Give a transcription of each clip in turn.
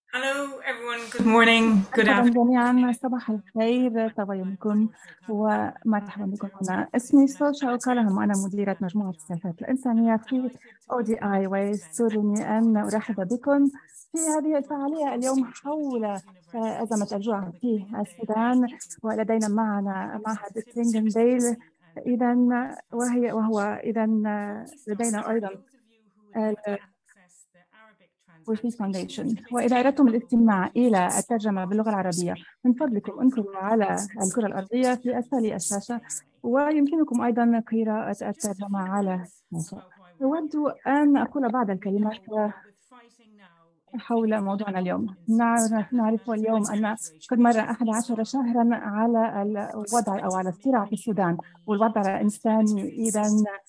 Hello everyone, good morning, good مرحبا afternoon. جميعا، صباح الخير، طاب يومكم ومرحبا بكم. هنا اسمي سوشا وكالهم، وأنا مديرة مجموعة السياسات الإنسانية في ODI، ويسرني أن أرحب بكم في هذه الفعالية اليوم حول أزمة الجوع في السودان. ولدينا معنا معهد ترينغنديل إذا، وهو إذا لدينا أيضا وفي فاونديشن. وإذا أردتم الاستماع إلى الترجمة باللغة العربية من فضلكم انقروا على الكرة الأرضية في أسفل الشاشة، ويمكنكم أيضا قراءة الترجمة على الشاشة. أود أن أقول بعض الكلمات حول موضوعنا اليوم. نعرف اليوم أن قد مر 11 شهرا على الوضع أو على الصراع في السودان، والوضع الإنساني إذا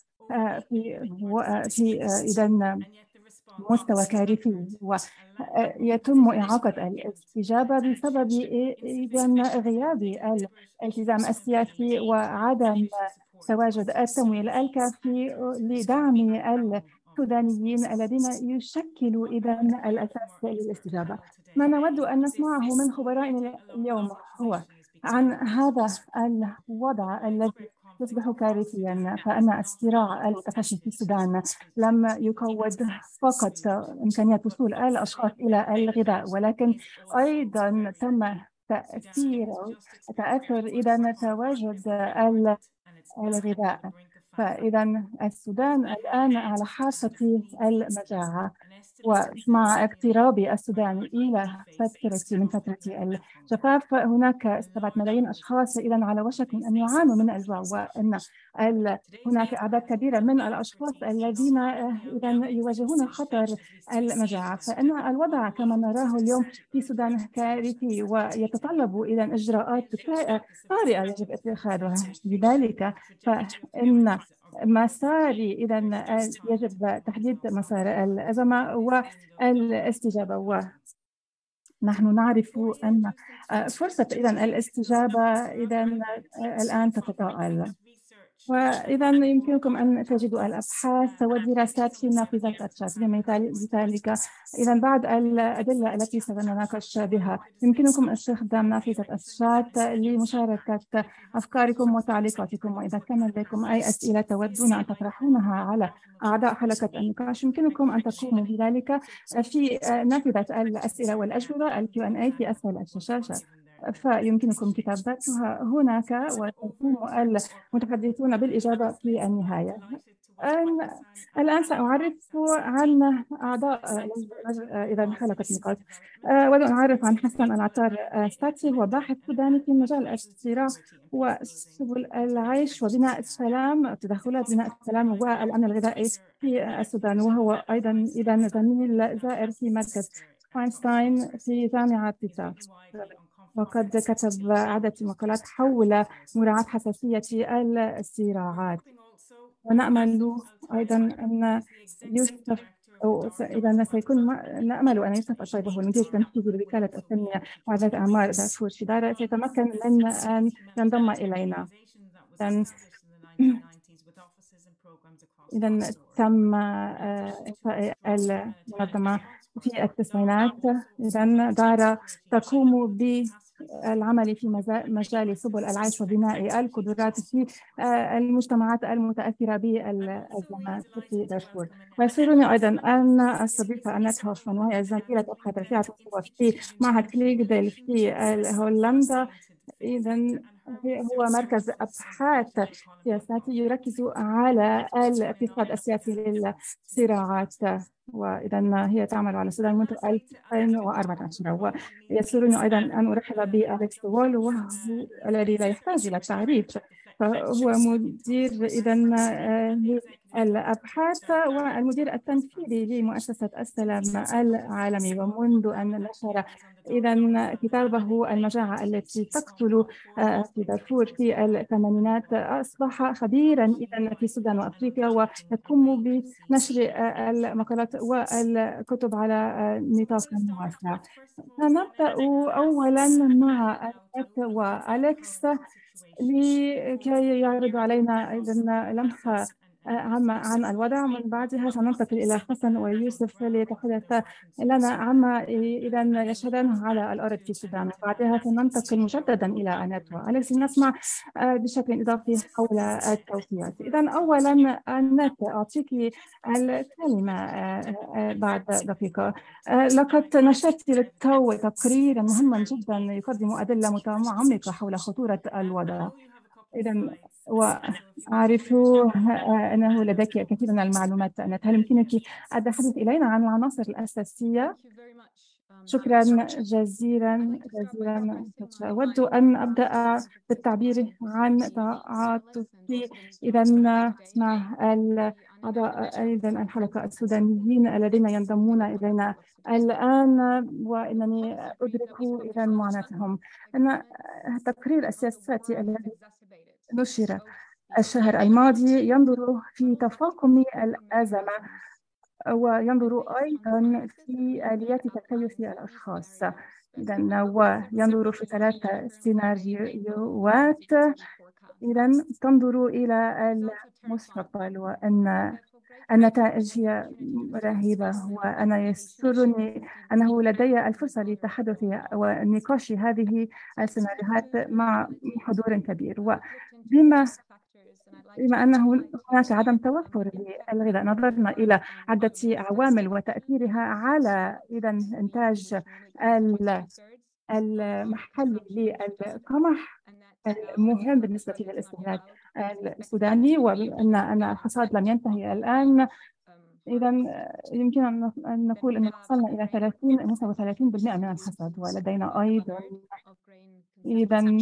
إذا مستوى كارثي، ويتم إعاقة الاستجابة بسبب إذن غياب الالتزام السياسي وعدم تواجد التمويل الكافي لدعم السودانيين الذين يشكلوا إذن الأساس للاستجابة. ما نود أن نسمعه من خبرائنا اليوم هو عن هذا الوضع الذي يصبح كارثيا، فأن الصراع المتفشي في السودان لم يكود فقط إمكانية وصول الأشخاص إلى الغذاء، ولكن أيضا تم تأثر إذا تواجد الغذاء. فإذا السودان الآن على حافة المجاعة، ومع اقتراب السودان إلى فترة الجفاف هناك 7 ملايين أشخاص إذا على وشك من أن يعانوا من الجوع، وأن هناك أعداد كبيرة من الأشخاص الذين إذا يواجهون خطر المجاعة. فإن الوضع كما نراه اليوم في السودان كارثي، ويتطلب إذا إجراءات طارئة يجب اتخاذها. لذلك فإن مسار إذا يجب تحديد مسار الأزمة والاستجابة، ونحن نعرف أن فرصة إذا الاستجابة إذا الآن تتطاول. وإذا يمكنكم أن تجدوا الأبحاث والدراسات في نافذة الشات لذلك. إذا بعض الأدلة التي سنناقش بها، يمكنكم استخدام نافذة الشات لمشاركة أفكاركم وتعليقاتكم. وإذا كان لديكم أي أسئلة تودون أن تطرحونها على أعضاء حلقة النقاش، يمكنكم أن تقوموا بذلك في نافذة الأسئلة والأجوبة Q&A في أسفل الشاشة، فيمكنكم كتابتها هناك وتقوم المتحدثون بالإجابة في النهاية. الآن سأعرف عن أعضاء إذا حلقة نقاش. أود أن أعرف عن حسن العطار ستاتي، هو باحث سوداني في مجال الصراع وسبل العيش وبناء السلام، تدخلات بناء السلام والأمن الغذائي في السودان، وهو أيضا إذا زميل زائر في مركز فاينشتاين في جامعة بيتا، وقد كتب عدة مقالات حول مراعاة حساسية الصراعات. ونأمل أيضا أن يوسف إذا سيكون نأمل أن يوسف الشيب هو المدير التنفيذي لوكالة التنمية وإعادة أعمار دارفور شدارة سيتمكن من أن ينضم إلينا. إذا تم إنشاء المنظمة في التسعينات. إذا دار تقوم بالعمل في مجال سبل العيش وبناء القدرات في المجتمعات المتأثرة بالأزمات في دارفور. ويسرني أيضا أن أستضيف أنات هوفمان، وهي زميلة أبحاث رفيعة المستوى في معهد كليغديل في هولندا. إذا هو مركز أبحاث سياساتي يركز على الاقتصاد السياسي للصراعات، وإذا هي تعمل على السودان منذ 2014. ويسرني أيضا أن أرحب بأليكس وول، وهو الذي لا يحتاج إلى تعريف، فهو مدير إذا الأبحاث والمدير التنفيذي لمؤسسة السلام العالمي. ومنذ أن نشر إذا كتابه المجاعة التي تقتل في دارفور في الثمانينات، أصبح خبيرا إذا في السودان وأفريقيا، ويقوم بنشر المقالات والكتب على نطاق واسع. نبدأ أولا مع وأليكس لكي يعرض علينا أيضا لمحة عن الوضع. من بعدها سننتقل إلى حسن ويوسف ليتحدث لنا عما إذا يشهدانه على الأرض في السودان. بعدها سننتقل مجددا إلى أناتوا التي نسمع بشكل إضافي حول التوفيات. إذا أولا أنات أعطيك الكلمة بعد دقيقة. لقد نشرت للتو تقريرا مهما جدا يقدم أدلة متعمقة حول خطورة الوضع. إذا وأعرف أنه لديك كثير من المعلومات. هل يمكنك التحدث إلينا عن العناصر الأساسية؟ شكرا جزيلا. أود أن أبدأ بالتعبير عن تعاطفي إذا مع الأعضاء أيضا الحلقة السودانيين الذين ينضمون إلينا الآن، وإنني أدرك إذا معاناتهم. أن تقرير السياسات الذي نشر الشهر الماضي ينظر في تفاقم الأزمة، وينظر أيضا في آليات تكيف الأشخاص. إذا وينظر في 3 سيناريوهات. إذا تنظر إلى المستقبل، وأن النتائج هي رهيبة. وأنا يسرني أنه لدي الفرصة للتحدث ونقاش هذه السيناريوهات مع حضور كبير. وبما أنه هناك عدم توفر للغذاء، نظرنا إلى عدة عوامل وتأثيرها على إذا إنتاج المحلي للقمح المهم بالنسبة للاستهلاك السوداني، وأن الحصاد لم ينتهي الآن. إذا يمكن أن نقول أن وصلنا إلى 35% من الحصاد، ولدينا أيضا إذا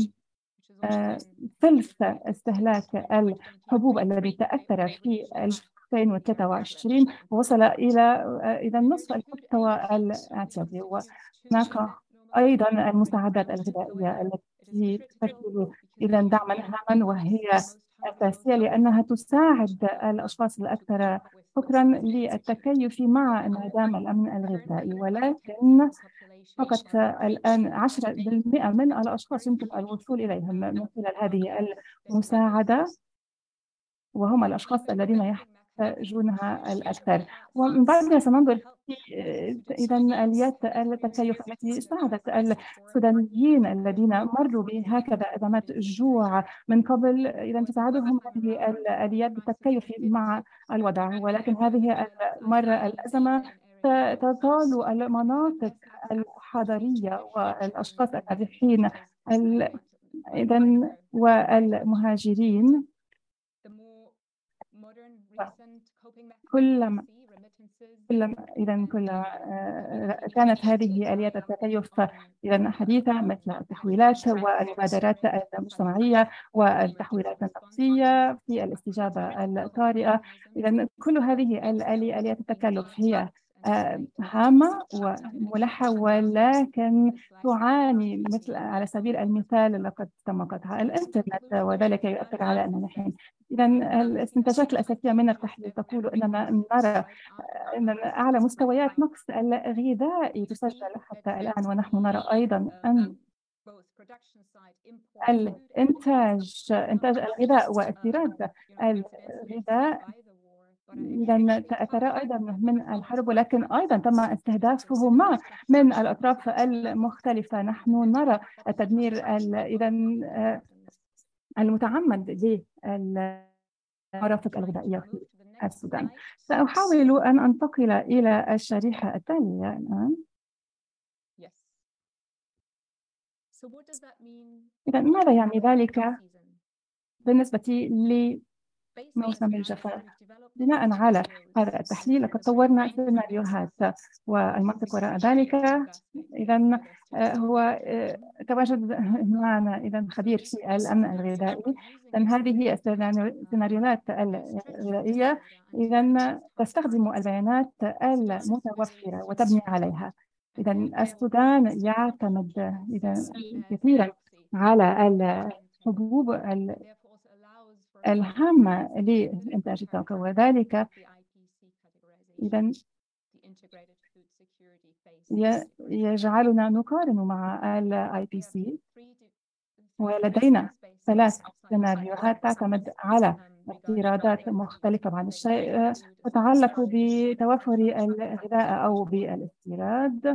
ثلث استهلاك الحبوب الذي تأثر في 2023 وصل إلى إذا نصف المحتوى الاعتيادي. وهناك أيضا المساعدات الغذائية التي تشكل إذا دعما هاما، وهي أساسية لأنها تساعد الأشخاص الأكثر فقرا للتكيف مع انعدام الأمن الغذائي. ولكن فقط الآن 10% من الأشخاص يمكن الوصول إليهم من خلال هذه المساعدة، وهم الأشخاص الذين يحتاجونها الأكثر. ومن بعدها سننظر في إذا آليات التكيف التي ساعدت السودانيين الذين مروا بهكذا أزمات جوع من قبل، إذا تساعدهم هذه الآليات بالتكيف مع الوضع. ولكن هذه المرة الأزمة تطال المناطق الحضرية والأشخاص النازحين إذا والمهاجرين. كلما كانت هذه آليات التكيف إذا حديثة، مثل التحويلات والمبادرات المجتمعية والتحويلات النفسية في الاستجابة الطارئة. إذا كل هذه آليات التكلف هي هامة وملحة، ولكن تعاني مثل على سبيل المثال لقد تم قطع الإنترنت، وذلك يؤثر على الناجحين. إذا الاستنتاجات الأساسية من التحليل تقول أننا نرى أن أعلى مستويات نقص الغذاء تسجل حتى الآن، ونحن نرى أيضا أن إنتاج الغذاء واستيراد الغذاء إذا تأثر أيضا من الحرب، ولكن أيضا تم استهدافهما من الأطراف المختلفة. نحن نرى التدمير إذا المتعمد للمرافق الغذائية في السودان. سأحاول أن أنتقل إلى الشريحة التالية الآن. إذا ماذا يعني ذلك بالنسبة لموسم الجفاف؟ بناء على هذا التحليل لقد طورنا سيناريوهات، والمنطق وراء ذلك إذا هو تواجد معنا إذا خبير في الأمن الغذائي. إذا هذه السيناريوهات الغذائية إذا تستخدم البيانات المتوفرة وتبني عليها. إذا السودان يعتمد إذا كثيرا على الحبوب الهامة لإنتاج الطاقة، وذلك إذا يجعلنا نقارن مع IPC. ولدينا 3 سيناريوهات تعتمد على افتراضات مختلفة بعض الشيء تتعلق بتوفر الغذاء أو بالاستيراد.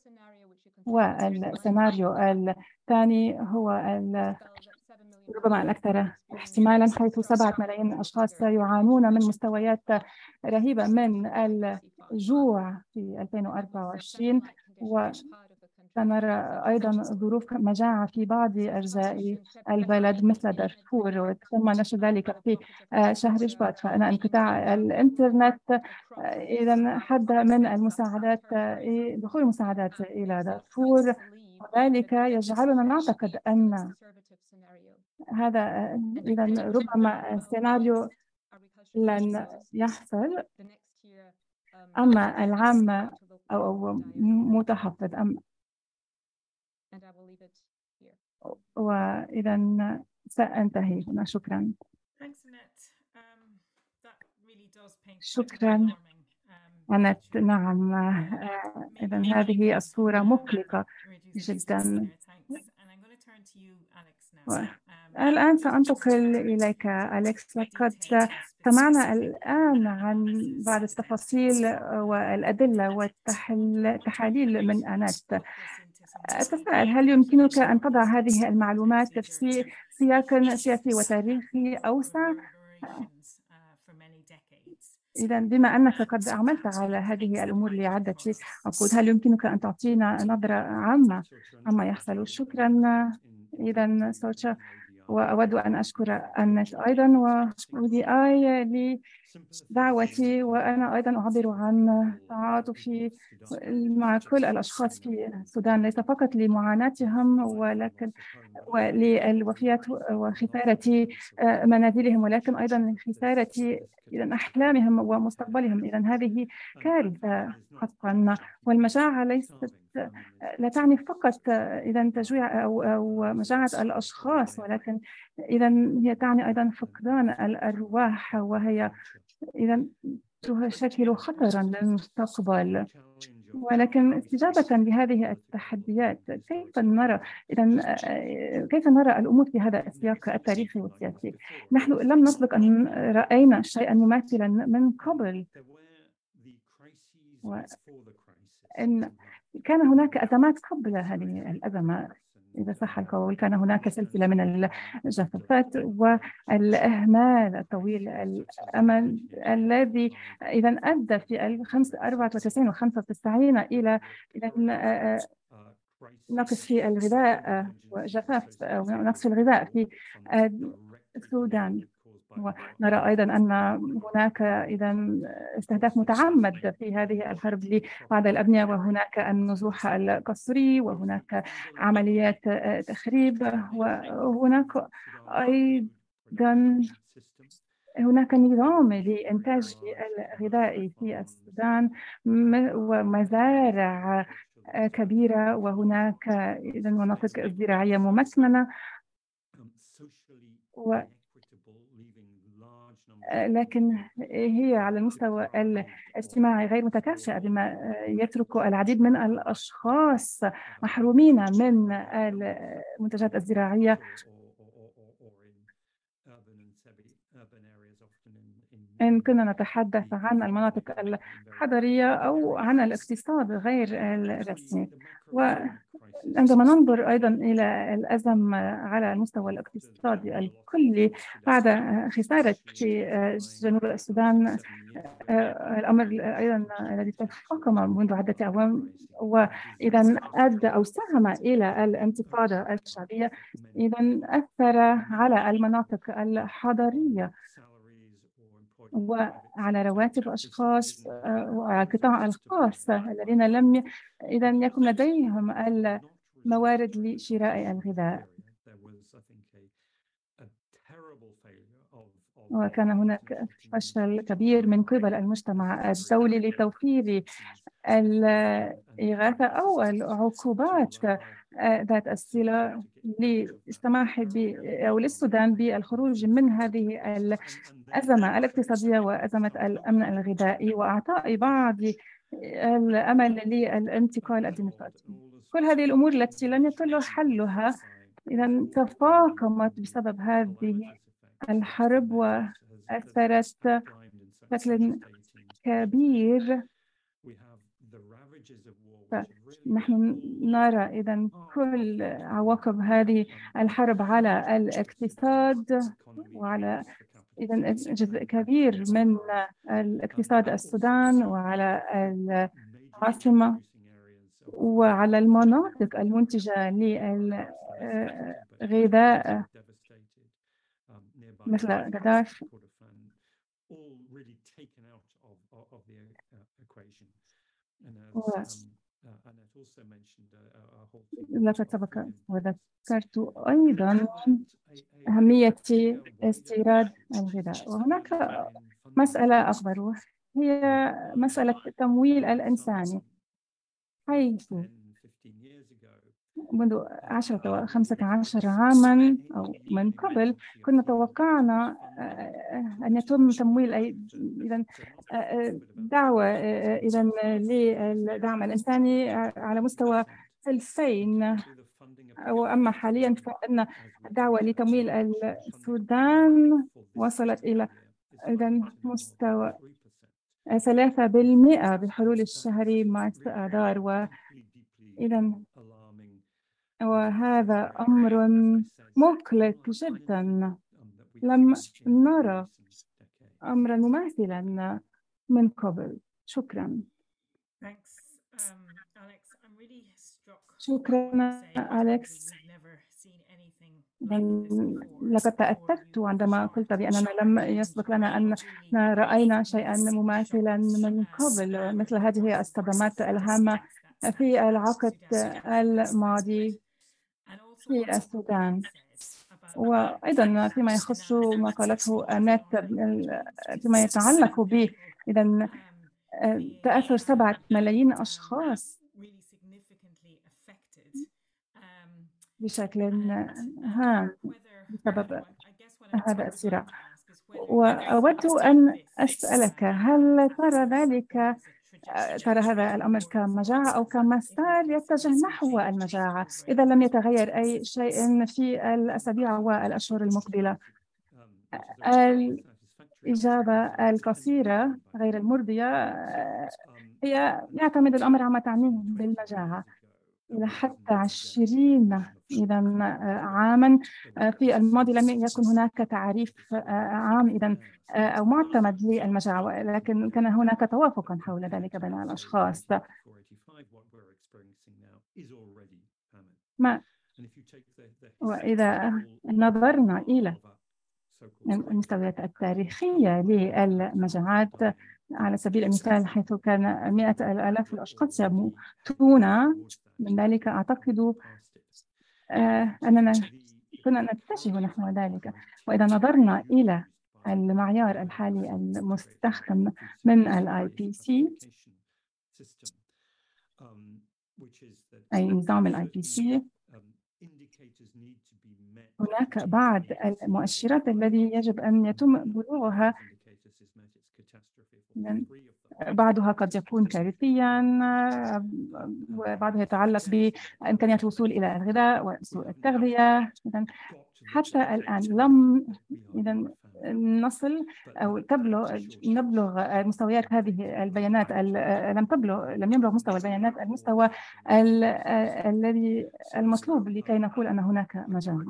والسيناريو الثاني هو ربما الأكثر احتمالا، حيث 7 ملايين أشخاص يعانون من مستويات رهيبة من الجوع في 2024، وسنرى أيضا ظروف مجاعة في بعض أجزاء البلد مثل دارفور، وتم نشر ذلك في شهر شباط. فأنا انقطاع الإنترنت إذا حد من المساعدات، دخول المساعدات إلى دارفور، وذلك يجعلنا نعتقد أن هذا إذا ربما السيناريو لن يحصل، أما العام أو متحفظ. وإذا سأنتهي هنا. شكرا. شكرا أنت. نعم، إذا هذه الصورة مقلقة جدا. الآن سأنتقل إليك أليكس. لقد سمعنا الآن عن بعض التفاصيل والأدلة والتحاليل من أنت. أتساءل، هل يمكنك أن تضع هذه المعلومات في سياق سياسي وتاريخي أوسع؟ إذا بما أنك قد عملت على هذه الأمور لعدة عقود، هل يمكنك أن تعطينا نظرة عامة عما يحصل؟ شكرا. إذا سوتشا، وأود أن أشكر أنت أيضا وودي آي لدعوتي، وأنا أيضا أعبر عن تعاطفي مع كل الأشخاص في السودان، ليس فقط لمعاناتهم ولكن وللوفيات وخسارة منازلهم، ولكن أيضا لخسارة إذا أحلامهم ومستقبلهم. إذا هذه كارثة حقا، والمجاعة ليست لا تعني فقط إذا تجويع أو مجاعة الأشخاص، ولكن إذا هي تعني أيضا فقدان الأرواح، وهي إذا تشكل خطرا للمستقبل. ولكن استجابة لهذه التحديات، كيف نرى الأمور في هذا السياق التاريخي والسياسي؟ نحن لم نسبق أن رأينا شيئا مماثلا من قبل، وإن كان هناك أزمات قبل هذه الأزمة، إذا صح القول. كان هناك سلسلة من الجفافات والإهمال الطويل الأمد الذي إذا أدى في 94 و 95 إلى نقص في الغذاء وجفاف ونقص في الغذاء في السودان. ونرى أيضا أن هناك استهداف متعمد في هذه الحرب لبعض الأبنية، وهناك النزوح القسري، وهناك عمليات تخريب، وهناك أيضا نظام لإنتاج الغذاء في السودان ومزارع كبيرة، وهناك مناطق زراعية ممكنة، لكن هي على المستوى الاجتماعي غير متكافئة، بما يترك العديد من الأشخاص محرومين من المنتجات الزراعية. إن كنا نتحدث عن المناطق الحضرية أو عن الاقتصاد غير الرسمي. وعندما ننظر أيضا إلى الأزمة على المستوى الاقتصادي الكلي بعد خسارة في جنوب السودان، الأمر أيضا الذي تفاقم منذ عدة أعوام، وإذا أدى أو ساهم إلى الانتفاضة الشعبية، إذا أثر على المناطق الحضرية وعلى رواتب أشخاص وعلى القطاع الخاص الذين لم يكن لديهم الموارد لشراء الغذاء. وكان هناك فشل كبير من قبل المجتمع الدولي لتوفير الإغاثة أو العقوبات ذات الصلة للسماح أو للسودان بالخروج من هذه الأزمة الاقتصادية وأزمة الأمن الغذائي، وأعطاء بعض الأمل للانتقال الديمقراطي. كل هذه الأمور التي لم يتم حلها إذا تفاقمت بسبب هذه الحرب، أثرت بشكل كبير. نحن نرى إذن كل عواقب هذه الحرب على الاقتصاد وعلى إذن جزء كبير من الاقتصاد السودان وعلى العاصمة وعلى المناطق المنتجة للغذاء مثل غداف. لقد سبق وذكرت أيضا أهمية استيراد الغذاء، وهناك مسألة أكبر هي مسألة التمويل الإنساني، حيث منذ 10 و15 عاما أو من قبل كنا توقعنا أن يتم تمويل إذن دعوة إذن للدعم الإنساني على مستوى 2000، وأما حاليا فإن الدعوة لتمويل السودان وصلت إلى إذن مستوى 3% بحلول الشهر مارس آذار، وإذن وهذا أمر مقلق جدا. لم نرى أمرا مماثلا من قبل. شكرا. شكرا أليكس. لقد تأثرت عندما قلت بأننا لم يسبق لنا أن رأينا شيئا مماثلا من قبل، مثل هذه الصدمات الهامة في العقد الماضي في السودان. وأيضا فيما يخص ما قالته أنات فيما يتعلق ب إذن تأثر 7 ملايين أشخاص بشكل هام بسبب هذا الصراع. وأود أن أسألك، هل ترى هذا الأمر كمجاعة أو كمسار يتجه نحو المجاعة إذا لم يتغير أي شيء في الأسابيع والأشهر المقبلة؟ الإجابة القصيرة غير المرضية هي يعتمد الأمر على ما تعنيه بالمجاعة. إلى حتى 20 عاما في الماضي لم يكن هناك تعريف عام أو معتمد للمجاعة، ولكن كان هناك توافقا حول ذلك بين الأشخاص. وإذا نظرنا إلى المستويات التاريخية للمجاعات على سبيل المثال، حيث كان 100,000 الأشخاص يموتون من ذلك، أعتقد أننا كنا نتجه نحو ذلك. وإذا نظرنا إلى المعيار الحالي المستخدم من IPC، أي نظام IPC، هناك بعض المؤشرات التي يجب أن يتم بلوغها. بعضها قد يكون كارثيا، وبعضها يتعلق بإمكانية الوصول إلى الغذاء وسوء التغذية. حتى الآن لم نصل أو نبلغ مستويات هذه البيانات، لم يبلغ مستوى البيانات المستوى الذي المطلوب لكي نقول أن هناك مجاعة.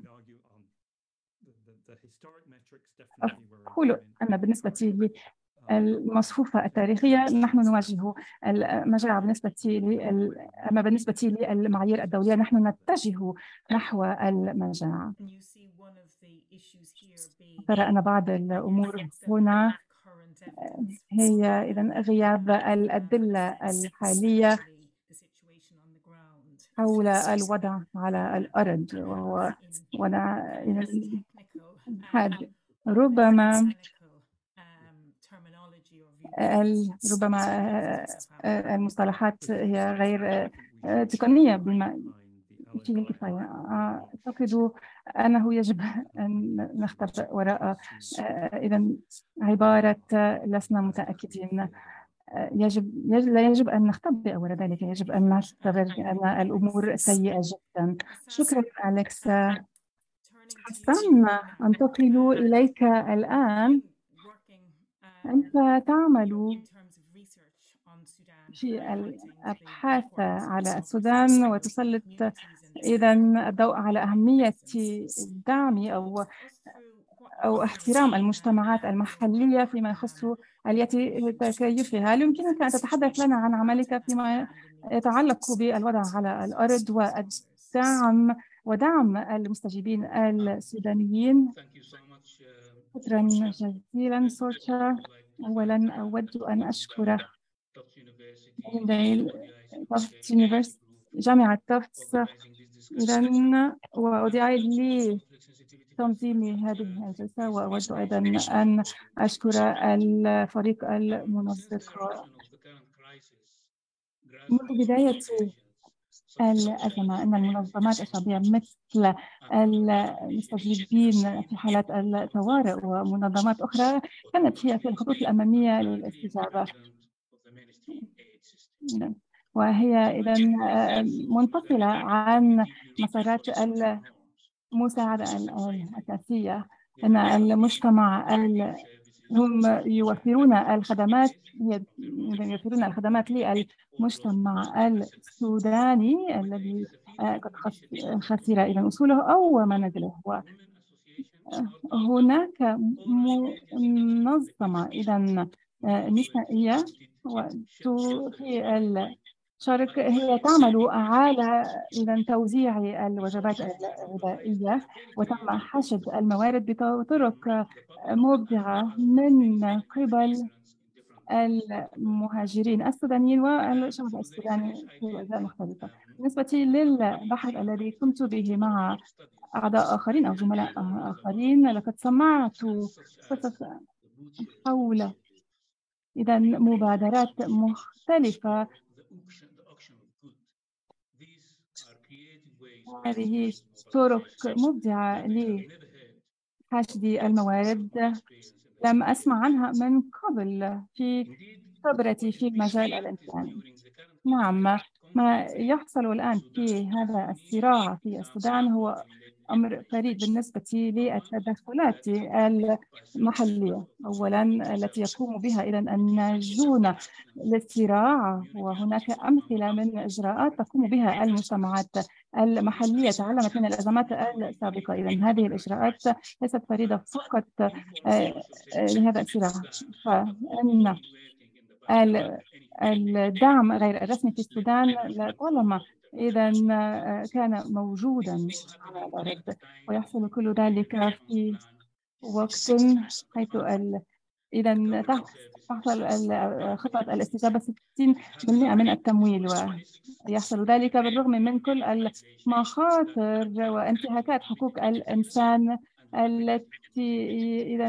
أقول أن بالنسبة المصفوفة التاريخية نحن نواجه المجاعة، أما بالنسبة للمعايير الدولية نحن نتجه نحو المجاعة. ترى أن بعض الأمور هنا هي غياب الأدلة الحالية حول الوضع على الأرض، وهو وضع حاد. ربما المصطلحات هي غير تقنية بما فيه الكفاية. أعتقد أنه يجب أن نختبئ وراء عبارة لسنا متأكدين. لا يجب أن نختبئ وراء ذلك، يجب أن نعتبر أن الأمور سيئة جدا. شكرا أليكس. حسن، أنتقل إليك الآن أنت تعمل في الأبحاث على السودان وتسلط إذا الضوء على أهمية الدعم أو احترام المجتمعات المحلية فيما يخص آلية تكيفها. هل يمكنك أن تتحدث لنا عن عملك فيما يتعلق بالوضع على الأرض ودعم المستجيبين السودانيين؟ شكرا جزيلا سورتشا. أولا أود أن أشكر جامعة تافتس إذن وأدعي لي تنظيم هذه الجلسة، وأود أيضا أن أشكر الفريق المنسق. منذ بداية الأزمة أن المنظمات الشعبية مثل المستجيبين في حالات الطوارئ ومنظمات أخرى كانت هي في الخطوط الأمامية للاستجابة، وهي إذا منفصلة عن مسارات المساعدة الأساسية. أن المجتمع هم يوفرون الخدمات للمجتمع السوداني الذي قد خسر إذا أصوله أو منازله. وهناك منظمة إذا نسائية في الشرق هي تعمل على إذا توزيع الوجبات الغذائية، وتم حشد الموارد بطرق مبدعة من قبل المهاجرين السودانيين والشعب السوداني في الأجزاء المختلفة. بالنسبة للبحث الذي قمت به مع أعضاء آخرين أو زملاء آخرين، لقد سمعت قصص حول إذا مبادرات مختلفة. هذه طرق مبدعة لحشد الموارد لم أسمع عنها من قبل في خبرتي في مجال الإنسان. نعم، ما يحصل الآن في هذا الصراع في السودان هو أمر فريد بالنسبة للتدخلات المحلية أولا التي يقوم بها إذا الناجون للصراع، وهناك أمثلة من إجراءات تقوم بها المجتمعات المحلية تعلمت من الأزمات السابقة. إذا هذه الإجراءات ليست فريدة فقط لهذا الصراع، فإن الدعم غير الرسمي في السودان لطالما إذا كان موجودا على الأرض، ويحصل كل ذلك في وقت حيث إذا تحصل خطط الاستجابة 60% من التمويل، ويحصل ذلك بالرغم من كل المخاطر وانتهاكات حقوق الإنسان التي إذا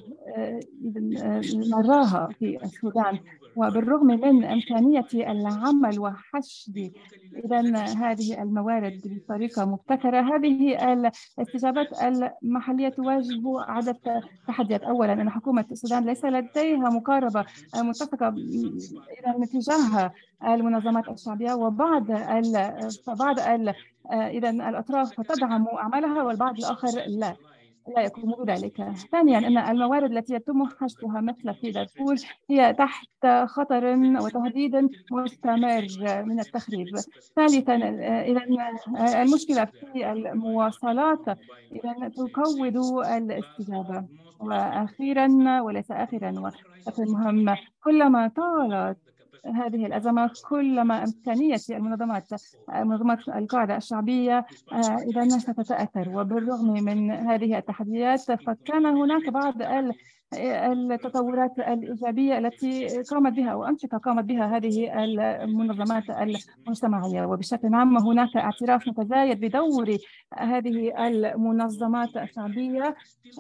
نراها في السودان، وبالرغم من إمكانية العمل وحشد إذا هذه الموارد بطريقة مبتكرة. هذه الاستجابات المحلية تواجه عدة تحديات. أولا أن حكومة السودان ليس لديها مقاربة متفقة إذا تجاه المنظمات الشعبية، فبعض إذا الأطراف تدعم أعمالها والبعض الآخر لا يقوم بذلك. ثانيا أن الموارد التي يتم حشدها مثل في دارفور هي تحت خطر وتهديد مستمر من التخريب. ثالثا إذا المشكلة في المواصلات إذا تقوض الاستجابة. وأخيرا وليس آخرا المهم، كلما طالت هذه الأزمة كلما إمكانية المنظمات القاعدة الشعبية إذا ستتأثر. وبالرغم من هذه التحديات فكان هناك بعض التطورات الإيجابية التي قامت بها أو أنشطة قامت بها هذه المنظمات المجتمعية، وبشكل عام هناك اعتراف متزايد بدور هذه المنظمات الشعبية.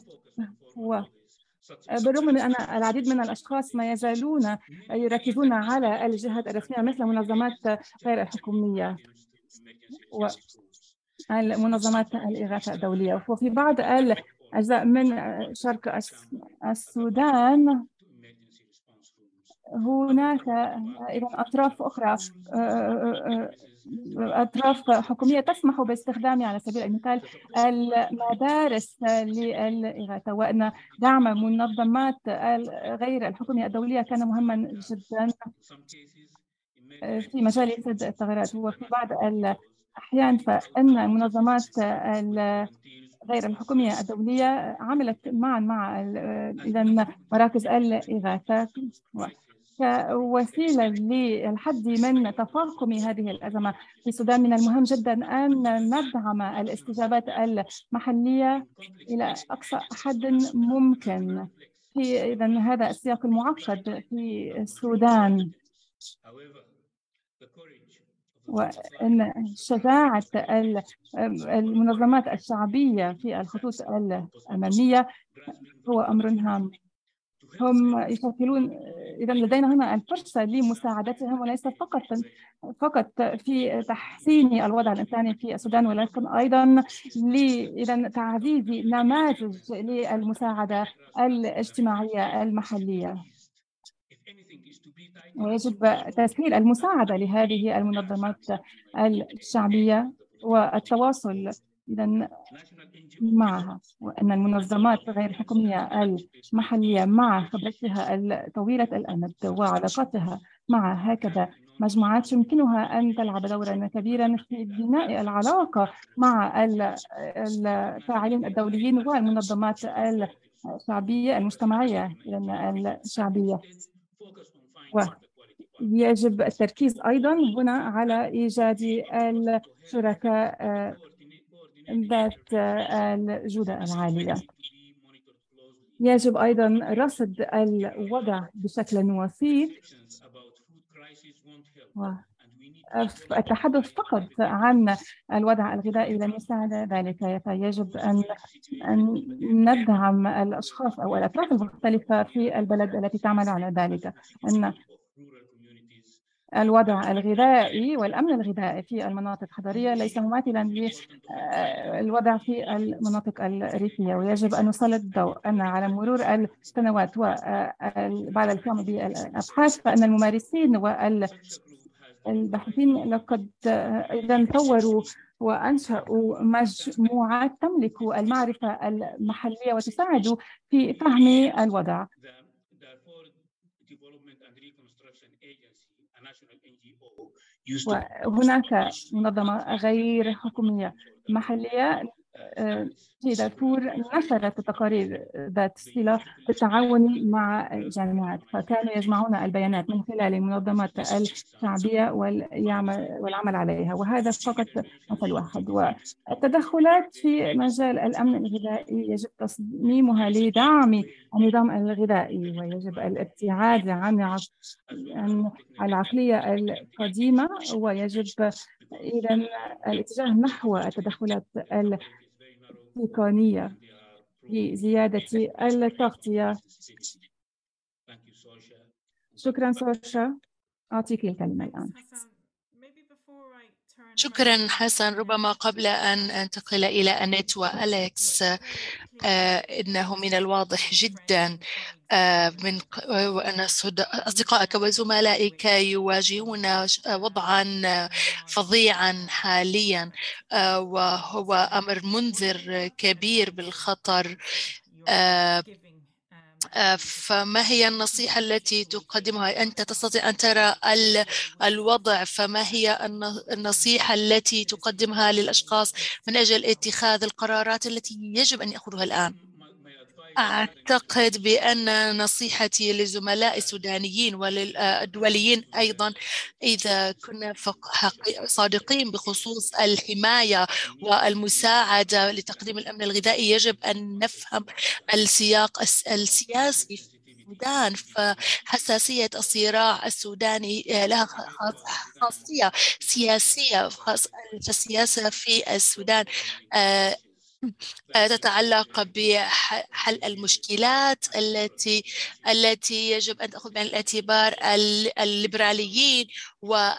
بالرغم من أن العديد من الأشخاص ما يزالون يركزون على الجهات الرسمية مثل منظمات غير الحكومية والمنظمات الإغاثة الدولية، وفي بعض الأجزاء من شرق السودان هناك إذا أطراف أخرى، أطراف حكومية تسمح باستخدام على سبيل المثال المدارس للإغاثة، وأن دعم منظمات غير الحكومية الدولية كان مهما جدا في مجال سد الثغرات. وفي بعض الأحيان فإن المنظمات غير الحكومية الدولية عملت معا مع إذا مراكز الإغاثة كوسيلة للحد من تفاقم هذه الأزمة في السودان. من المهم جدا أن ندعم الاستجابات المحلية إلى أقصى حد ممكن في إذا هذا السياق المعقد في السودان، وأن شجاعة المنظمات الشعبية في الخطوط الأمامية هو أمر هام. هم يشكلون، إذا لدينا هنا الفرصة لمساعدتهم، وليس فقط في تحسين الوضع الإنساني في السودان، ولكن أيضا إذا تعزيز نماذج للمساعدة الاجتماعية المحلية. ويجب تسهيل المساعدة لهذه المنظمات الشعبية والتواصل إذا معها، وأن المنظمات غير الحكومية المحلية مع خبرتها طويلة الأمد وعلاقاتها مع هكذا مجموعات يمكنها أن تلعب دورا كبيرا في بناء العلاقة مع الفاعلين الدوليين والمنظمات الشعبية المجتمعية الشعبية. ويجب التركيز أيضا هنا على إيجاد الشركاء ذات الجودة العالية. يجب أيضا رصد الوضع بشكل وثيق، والتحدث فقط عن الوضع الغذائي لن يساعد ذلك. فيجب أن ندعم الأشخاص أو الأطراف المختلفة في البلد التي تعمل على ذلك، أن الوضع الغذائي والأمن الغذائي في المناطق الحضرية ليس مماثلا للوضع في المناطق الريفية. ويجب أن نسلط الضوء أن على مرور السنوات وبعد القيام بالأبحاث فإن الممارسين والباحثين لقد إذا طوروا وأنشأوا مجموعات تملك المعرفة المحلية وتساعد في فهم الوضع. وهناك منظمة غير حكومية محلية في دارفور نشرت تقارير ذات صلة بالتعاون مع الجامعات، فكانوا يجمعون البيانات من خلال المنظمات الشعبية والعمل عليها. وهذا فقط مثل واحد. والتدخلات في مجال الأمن الغذائي يجب تصميمها لدعم النظام الغذائي، ويجب الابتعاد عن العقلية القديمة، ويجب إذا الاتجاه نحو التدخلات التقنية لزيادة التغطية. شكرا سوشا، أعطيك الكلمة الآن. شكرا حسن. ربما قبل أن أنتقل إلى أنيت وأليكس، إنه من الواضح جدا وأن أصدقائك وزملائك يواجهون وضعا فظيعا حاليا، وهو أمر منذر كبير بالخطر. فما هي النصيحة التي تقدمها؟ أنت تستطيع أن ترى الوضع، فما هي النصيحة التي تقدمها للأشخاص من أجل اتخاذ القرارات التي يجب أن يأخذوها الآن؟ أعتقد بأن نصيحتي للزملاء السودانيين وللدوليين أيضا، إذا كنا صادقين بخصوص الحماية والمساعدة لتقديم الأمن الغذائي، يجب أن نفهم السياق السياسي في السودان. فحساسية الصراع السوداني لها خاصية سياسية، فالسياسة في السودان تتعلق بحل المشكلات التي يجب أن تأخذ بعين الاعتبار الليبراليين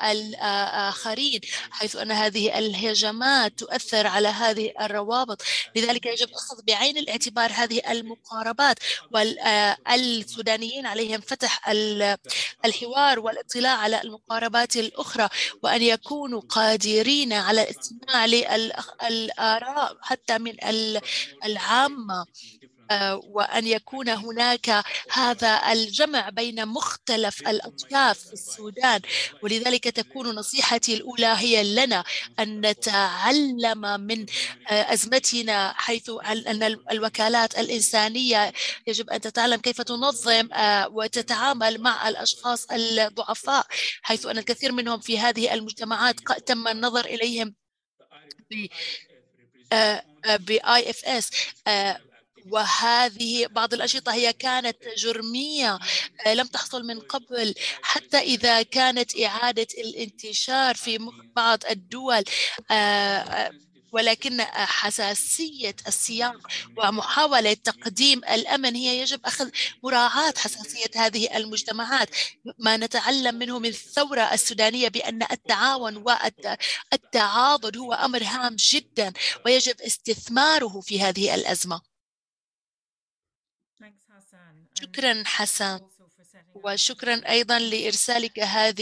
والآخرين، حيث أن هذه الهجمات تؤثر على هذه الروابط لذلك يجب أخذ بعين الاعتبار هذه المقاربات، والسودانيين عليهم فتح الحوار والاطلاع على المقاربات الأخرى، وأن يكونوا قادرين على الاستماع للآراء حتى من العامة، وأن يكون هناك هذا الجمع بين مختلف الأطياف في السودان. ولذلك تكون نصيحتي الأولى هي لنا أن نتعلم من أزمتنا، حيث أن الوكالات الإنسانية يجب أن تتعلم كيف تنظم وتتعامل مع الأشخاص الضعفاء، حيث أن الكثير منهم في هذه المجتمعات تم النظر إليهم ب IFS، وهذه بعض الأنشطة هي كانت جرمية لم تحصل من قبل، حتى إذا كانت إعادة الانتشار في بعض الدول، ولكن حساسية السياق ومحاولة تقديم الأمن هي يجب أخذ مراعاة حساسية هذه المجتمعات. ما نتعلم منه من الثورة السودانية بأن التعاون والتعاضد هو أمر هام جدا ويجب استثماره في هذه الأزمة. شكرا حسن، وشكرا أيضا لإرسالك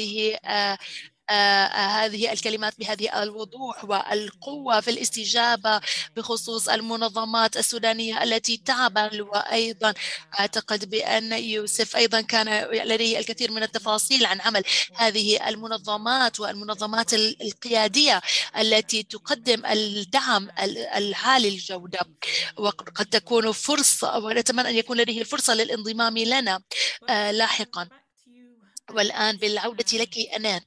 هذه الكلمات بهذه الوضوح والقوة في الاستجابة بخصوص المنظمات السودانية التي تعمل. وأيضا أعتقد بأن يوسف أيضا كان لديه الكثير من التفاصيل عن عمل هذه المنظمات والمنظمات القيادية التي تقدم الدعم العالي الجودة، وقد تكون فرصة، ونتمنى أن يكون لديه الفرصة للانضمام لنا لاحقا. والآن بالعودة لك أنات،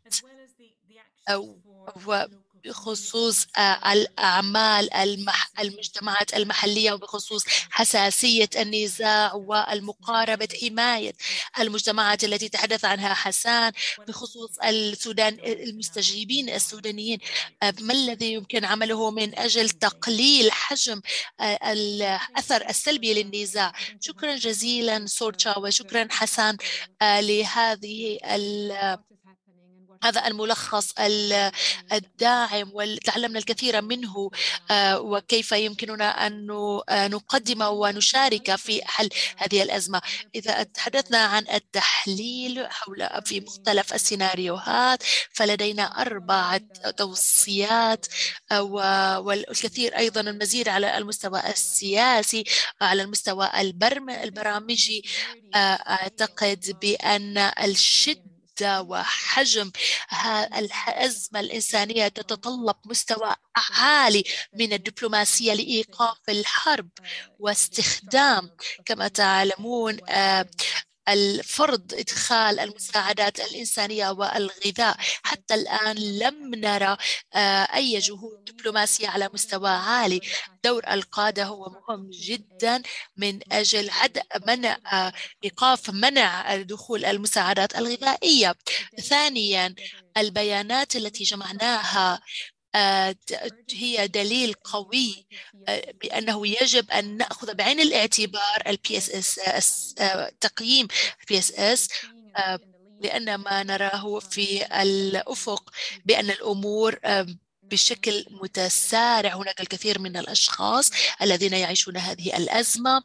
وبخصوص الأعمال المجتمعات المحلية، وبخصوص حساسية النزاع والمقاربة حماية المجتمعات التي تحدث عنها حسان، بخصوص المستجيبين السودانيين، ما الذي يمكن عمله من أجل تقليل حجم الأثر السلبي للنزاع؟ شكرا جزيلا سورتشا، وشكرا حسان لهذه هذا الملخص الداعم، وتعلمنا الكثير منه، وكيف يمكننا أن نقدم ونشارك في حل هذه الأزمة. إذا تحدثنا عن التحليل في مختلف السيناريوهات، فلدينا 4 توصيات، والكثير أيضا المزيد على المستوى السياسي، على المستوى البرامجي. أعتقد بأن الشدة وحجم الأزمة الإنسانية تتطلب مستوى عالي من الدبلوماسية لإيقاف الحرب واستخدام، كما تعلمون، الفرض إدخال المساعدات الإنسانية والغذاء. حتى الآن لم نرى أي جهود دبلوماسية على مستوى عالي. دور القادة هو مهم جدا من أجل إيقاف منع دخول المساعدات الغذائية. ثانيا، البيانات التي جمعناها هي دليل قوي بأنه يجب أن نأخذ بعين الاعتبار PSS، تقييم PSS، لأن ما نراه في الأفق بأن الأمور بشكل متسارع. هناك الكثير من الأشخاص الذين يعيشون هذه الأزمة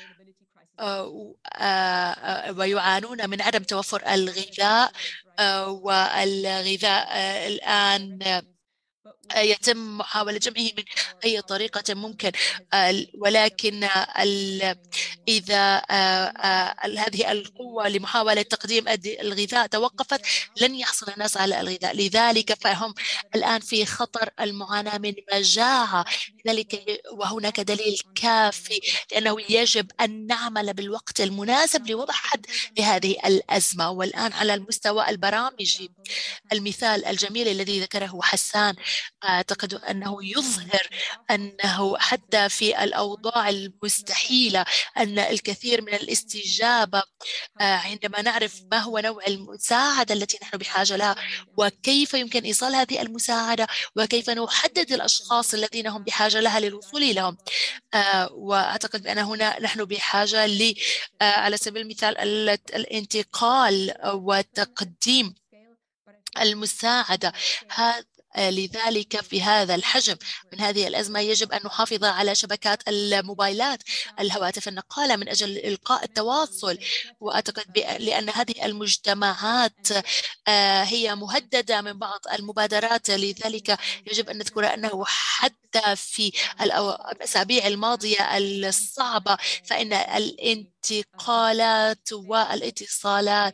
ويعانون من عدم توفر الغذاء، والغذاء الآن يتم محاولة جمعه من أي طريقة ممكن، ولكن إذا هذه القوة لمحاولة تقديم الغذاء توقفت، لن يحصل الناس على الغذاء. لذلك فهم الآن في خطر المعاناة من مجاعة. لذلك وهناك دليل كافي لأنه يجب أن نعمل بالوقت المناسب لوضع حد لهذه الأزمة. والآن على المستوى البرامجي، المثال الجميل الذي ذكره حسان أعتقد أنه يظهر أنه حتى في الأوضاع المستحيلة أن الكثير من الاستجابة، عندما نعرف ما هو نوع المساعدة التي نحن بحاجة لها، وكيف يمكن إيصال هذه المساعدة، وكيف نحدد الأشخاص الذين هم بحاجة لها للوصول لهم. وأعتقد بأن هنا نحن بحاجة على سبيل المثال الانتقال وتقديم المساعدة. لذلك في هذا الحجم من هذه الأزمة يجب أن نحافظ على شبكات الموبايلات، الهواتف النقالة، من أجل إلقاء التواصل. وأعتقد لأن هذه المجتمعات هي مهددة من بعض المبادرات، لذلك يجب أن نذكر أنه حتى في الأسابيع الماضية الصعبة فإن الانتقالات والاتصالات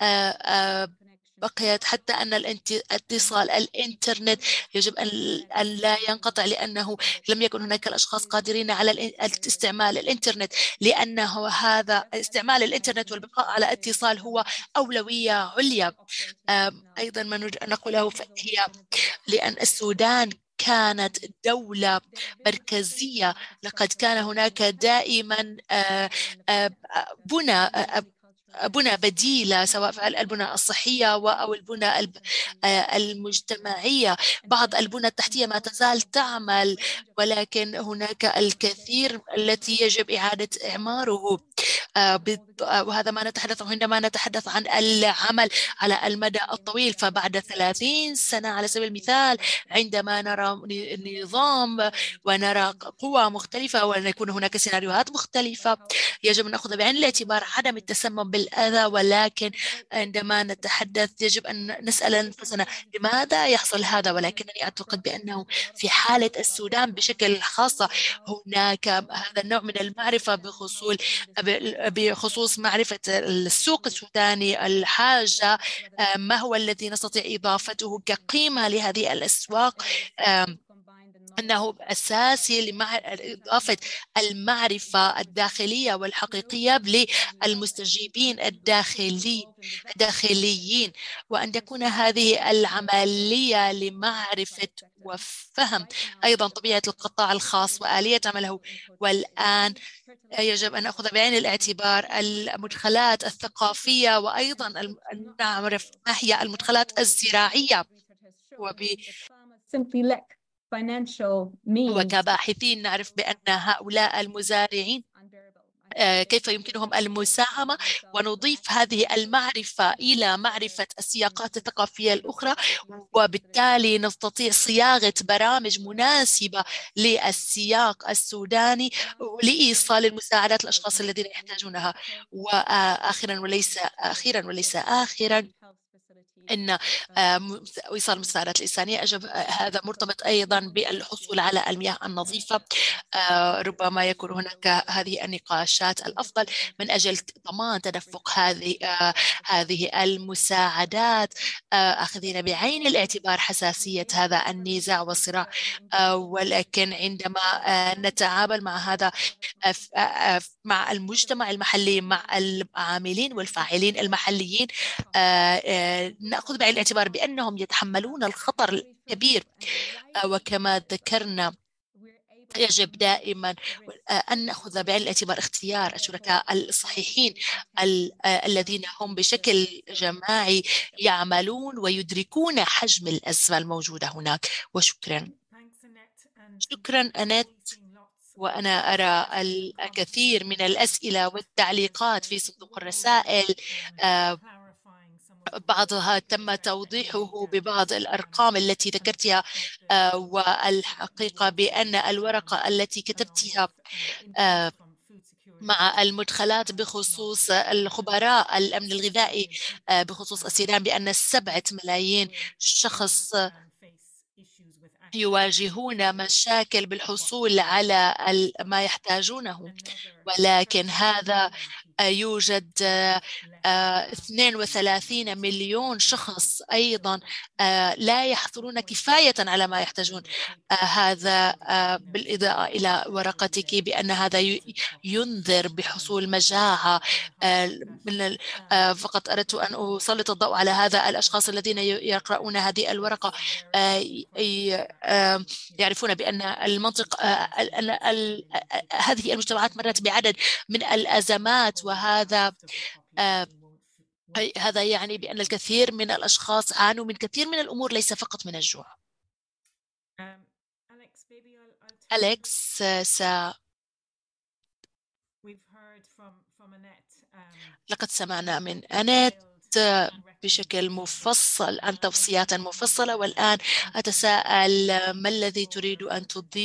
بقيت، حتى أن اتصال الإنترنت يجب أن لا ينقطع، لأنه لم يكن هناك الأشخاص قادرين على استعمال الإنترنت، لأنه هذا استعمال الإنترنت والبقاء على اتصال هو أولوية عليا. أيضا ما نريد أن نقوله هي لأن السودان كانت دولة مركزية، لقد كان هناك دائما بنى بديلة، سواء في البنى الصحية أو البنى المجتمعية. بعض البنى التحتية ما تزال تعمل، ولكن هناك الكثير التي يجب إعادة إعماره. وهذا ما نتحدث عندما نتحدث عن العمل على المدى الطويل. فبعد 30 سنة على سبيل المثال، عندما نرى نظام ونرى قوى مختلفة ويكون هناك سيناريوهات مختلفة، يجب أن نأخذ بعين الاعتبار عدم التسمم بالأذى. ولكن عندما نتحدث يجب أن نسأل أنفسنا لماذا يحصل هذا. ولكنني أعتقد بأنه في حالة السودان بشكل خاص هناك هذا النوع من المعرفة بخصوص معرفة السوق السوداني، الحاجة ما هو الذي نستطيع إضافته كقيمة لهذه الأسواق، أنه أساسي لإضافة المعرفة الداخلية والحقيقية للمستجيبين الداخليين، وأن تكون هذه العملية لمعرفة وفهم أيضا طبيعة القطاع الخاص وآلية عمله. والآن يجب أن نأخذ بعين الاعتبار المدخلات الثقافية، وأيضا أن نعرف ما هي المدخلات الزراعية. وكباحثين نعرف بأن هؤلاء المزارعين كيف يمكنهم المساهمة، ونضيف هذه المعرفة إلى معرفة السياقات الثقافية الأخرى، وبالتالي نستطيع صياغة برامج مناسبة للسياق السوداني لإيصال المساعدات للأشخاص الذين يحتاجونها. وآخرا وليس آخرا إن إيصال المساعدات الإنسانية هذا مرتبط أيضا بالحصول على المياه النظيفة. ربما يكون هناك هذه النقاشات الأفضل من أجل ضمان تدفق هذه المساعدات، أخذين بعين الاعتبار حساسية هذا النزاع والصراع. ولكن عندما نتعامل مع هذا مع المجتمع المحلي، مع العاملين والفاعلين المحليين، نأخذ بعين الاعتبار بأنهم يتحملون الخطر الكبير. وكما ذكرنا يجب دائما أن نأخذ بعين الاعتبار اختيار الشركاء الصحيحين الذين هم بشكل جماعي يعملون ويدركون حجم الأزمة الموجودة هناك. وشكرا. شكرا أنيت. وأنا أرى الكثير من الأسئلة والتعليقات في صندوق الرسائل، بعضها تم توضيحه ببعض الأرقام التي ذكرتها، والحقيقة بأن الورقة التي كتبتها مع المدخلات بخصوص الخبراء الأمن الغذائي بخصوص السودان، بأن 7 ملايين شخص يواجهون مشاكل بالحصول على ما يحتاجونه. ولكن هذا يوجد 32 مليون شخص أيضا لا يحصلون كفاية على ما يحتاجون. هذا بالإضافة إلى ورقتك بأن هذا ينذر بحصول مجاعة. فقط أردت أن أسلط الضوء على هذا. الأشخاص الذين يقرؤون هذه الورقة يعرفون بأن المنطق هذه المجتمعات مرت بعدد من الأزمات، وهذا يعني بأن الكثير من الأشخاص عانوا من كثير من الأمور، ليس فقط من الجوع. أليكس، لقد سمعنا من أنيت بشكل مفصل عن توصيات مفصلة، والآن أتساءل ما الذي تريد أن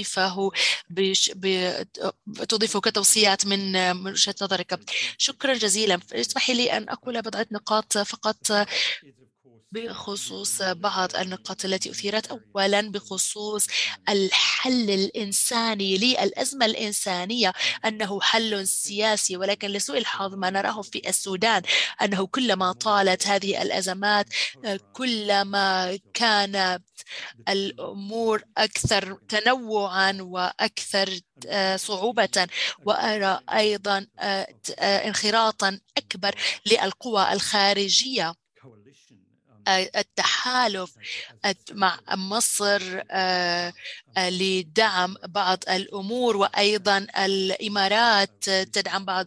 تضيفه كتوصيات من وجهة نظرك؟ شكرا جزيلا. اسمحي لي أن أقول بضعة نقاط فقط بخصوص بعض النقاط التي أثيرت. أولا بخصوص الحل الإنساني للأزمة الإنسانية، أنه حل سياسي، ولكن لسوء الحظ ما نراه في السودان أنه كلما طالت هذه الأزمات كلما كانت الأمور أكثر تنوعا وأكثر صعوبة، وأرى أيضا انخراطا أكبر للقوى الخارجية. التحالف مع مصر لدعم بعض الأمور، وأيضا الإمارات تدعم بعض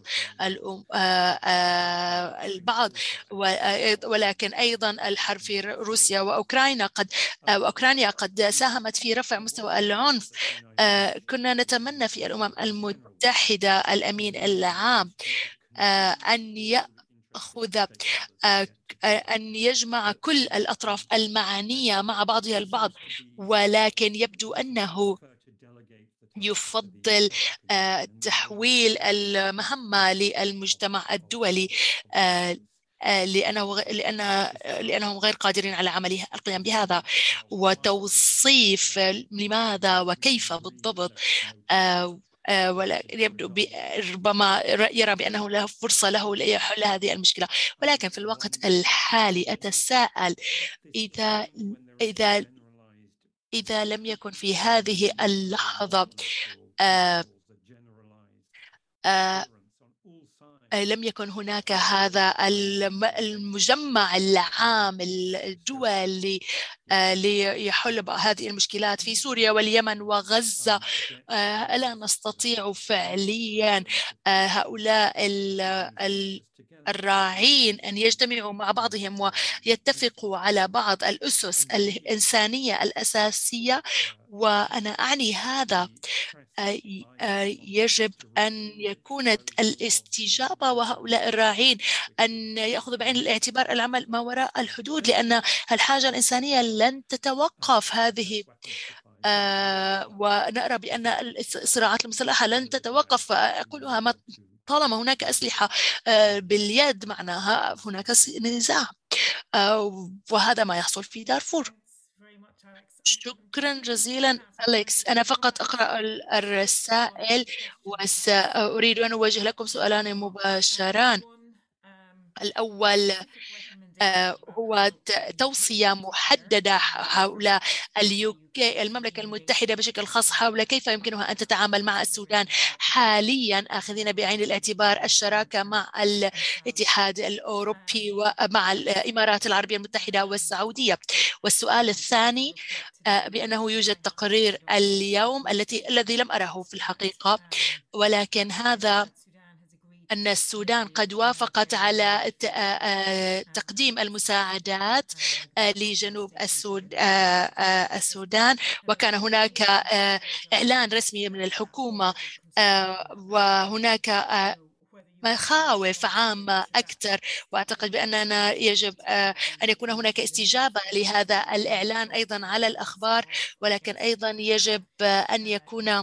البعض، ولكن أيضا الحرب في روسيا وأوكرانيا قد ساهمت في رفع مستوى العنف. كنا نتمنى في الأمم المتحدة الأمين العام أن يأخذ أن يجمع كل الأطراف المعنية مع بعضها البعض، ولكن يبدو أنه يفضل تحويل المهمة للمجتمع الدولي لأنهم غير قادرين على القيام بهذا، وتوصيف لماذا وكيف بالضبط. يبدو ربما يرى بأنه له فرصة ليحل هذه المشكلة، ولكن في الوقت الحالي أتساءل إذا لم يكن في هذه اللحظة لم يكن هناك هذا المجمع العام الدولي ليحل هذه المشكلات في سوريا واليمن وغزة، ألا نستطيع فعليا هؤلاء الراعين أن يجتمعوا مع بعضهم ويتفقوا على بعض الأسس الإنسانية الأساسية؟ وأنا أعني هذا يجب أن يكون الاستجابة وهؤلاء وهؤلاء أن يأخذوا بعين الاعتبار العمل ما وراء الحدود، لأن الحاجة الإنسانية لن تتوقف هذه. ونرى بأن الصراعات المسلحة لن تتوقف. أقولها طالما هناك أسلحة باليد معناها هناك نزاع، وهذا ما يحصل في دارفور. شكرا جزيلا أليكس. أنا فقط أقرأ الرسائل وسأريد أن أوجه لكم سؤالان مباشران. الأول هو توصية محددة حول المملكة المتحدة بشكل خاص حول كيف يمكنها أن تتعامل مع السودان حاليا، آخذين بعين الاعتبار الشراكة مع الاتحاد الأوروبي ومع الإمارات العربية المتحدة والسعودية. والسؤال الثاني بأنه يوجد تقرير اليوم الذي لم أره في الحقيقة، ولكن هذا أن السودان قد وافقت على تقديم المساعدات لجنوب السودان، وكان هناك إعلان رسمي من الحكومة، وهناك مخاوف عامة أكثر، وأعتقد بأننا يجب أن يكون هناك استجابة لهذا الإعلان أيضا على الأخبار، ولكن أيضا يجب أن يكون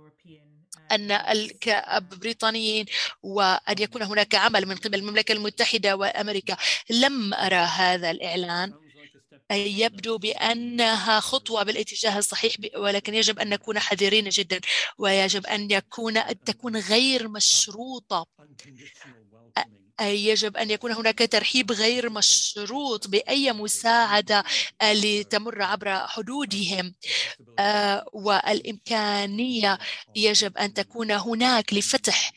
كبريطانيين وأن يكون هناك عمل من قبل المملكة المتحدة وأمريكا. لم أرى هذا الإعلان، يبدو بأنها خطوة بالاتجاه الصحيح، ولكن يجب أن نكون حذرين جدا، ويجب أن تكون غير مشروطة. يجب أن يكون هناك ترحيب غير مشروط بأي مساعدة لتمر عبر حدودهم، والإمكانية يجب أن تكون هناك لفتح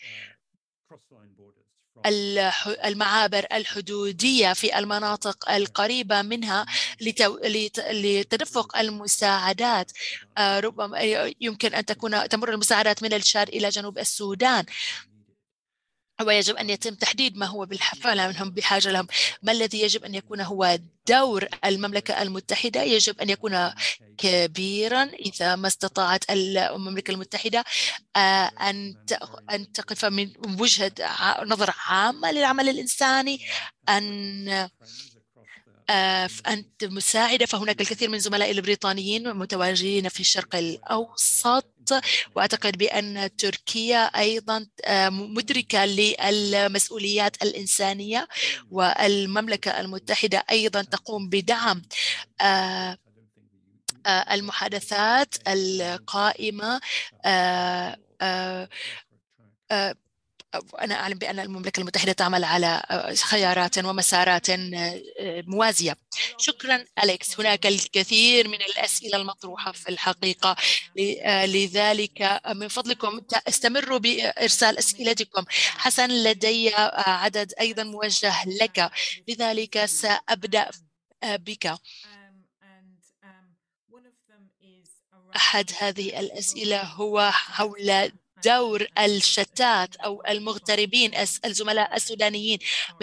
المعابر الحدودية في المناطق القريبة منها لتدفق المساعدات. ربما يمكن أن تمر المساعدات من الشاد إلى جنوب السودان. ويجب أن يتم تحديد ما هو بالفعل هم بحاجة لهم. ما الذي يجب أن يكون هو دور المملكة المتحدة؟ يجب أن يكون كبيرا. إذا ما استطاعت المملكة المتحدة أن تقف من وجهة نظر عامة للعمل الإنساني، أنت مساعدة، فهناك الكثير من زملائي البريطانيين متواجدين في الشرق الأوسط، وأعتقد بأن تركيا أيضا مدركة للمسؤوليات الإنسانية، والمملكة المتحدة أيضا تقوم بدعم المحادثات القائمة. أنا أعلم بأن المملكة المتحدة تعمل على خيارات ومسارات موازية. شكرا أليكس. هناك الكثير من الأسئلة المطروحة في الحقيقة، لذلك من فضلكم استمروا بإرسال أسئلتكم. حسن، لدي عدد أيضا موجه لك، لذلك سأبدأ بك. أحد هذه الأسئلة هو حول دور الشتات أو المغتربين الزملاء السودانيين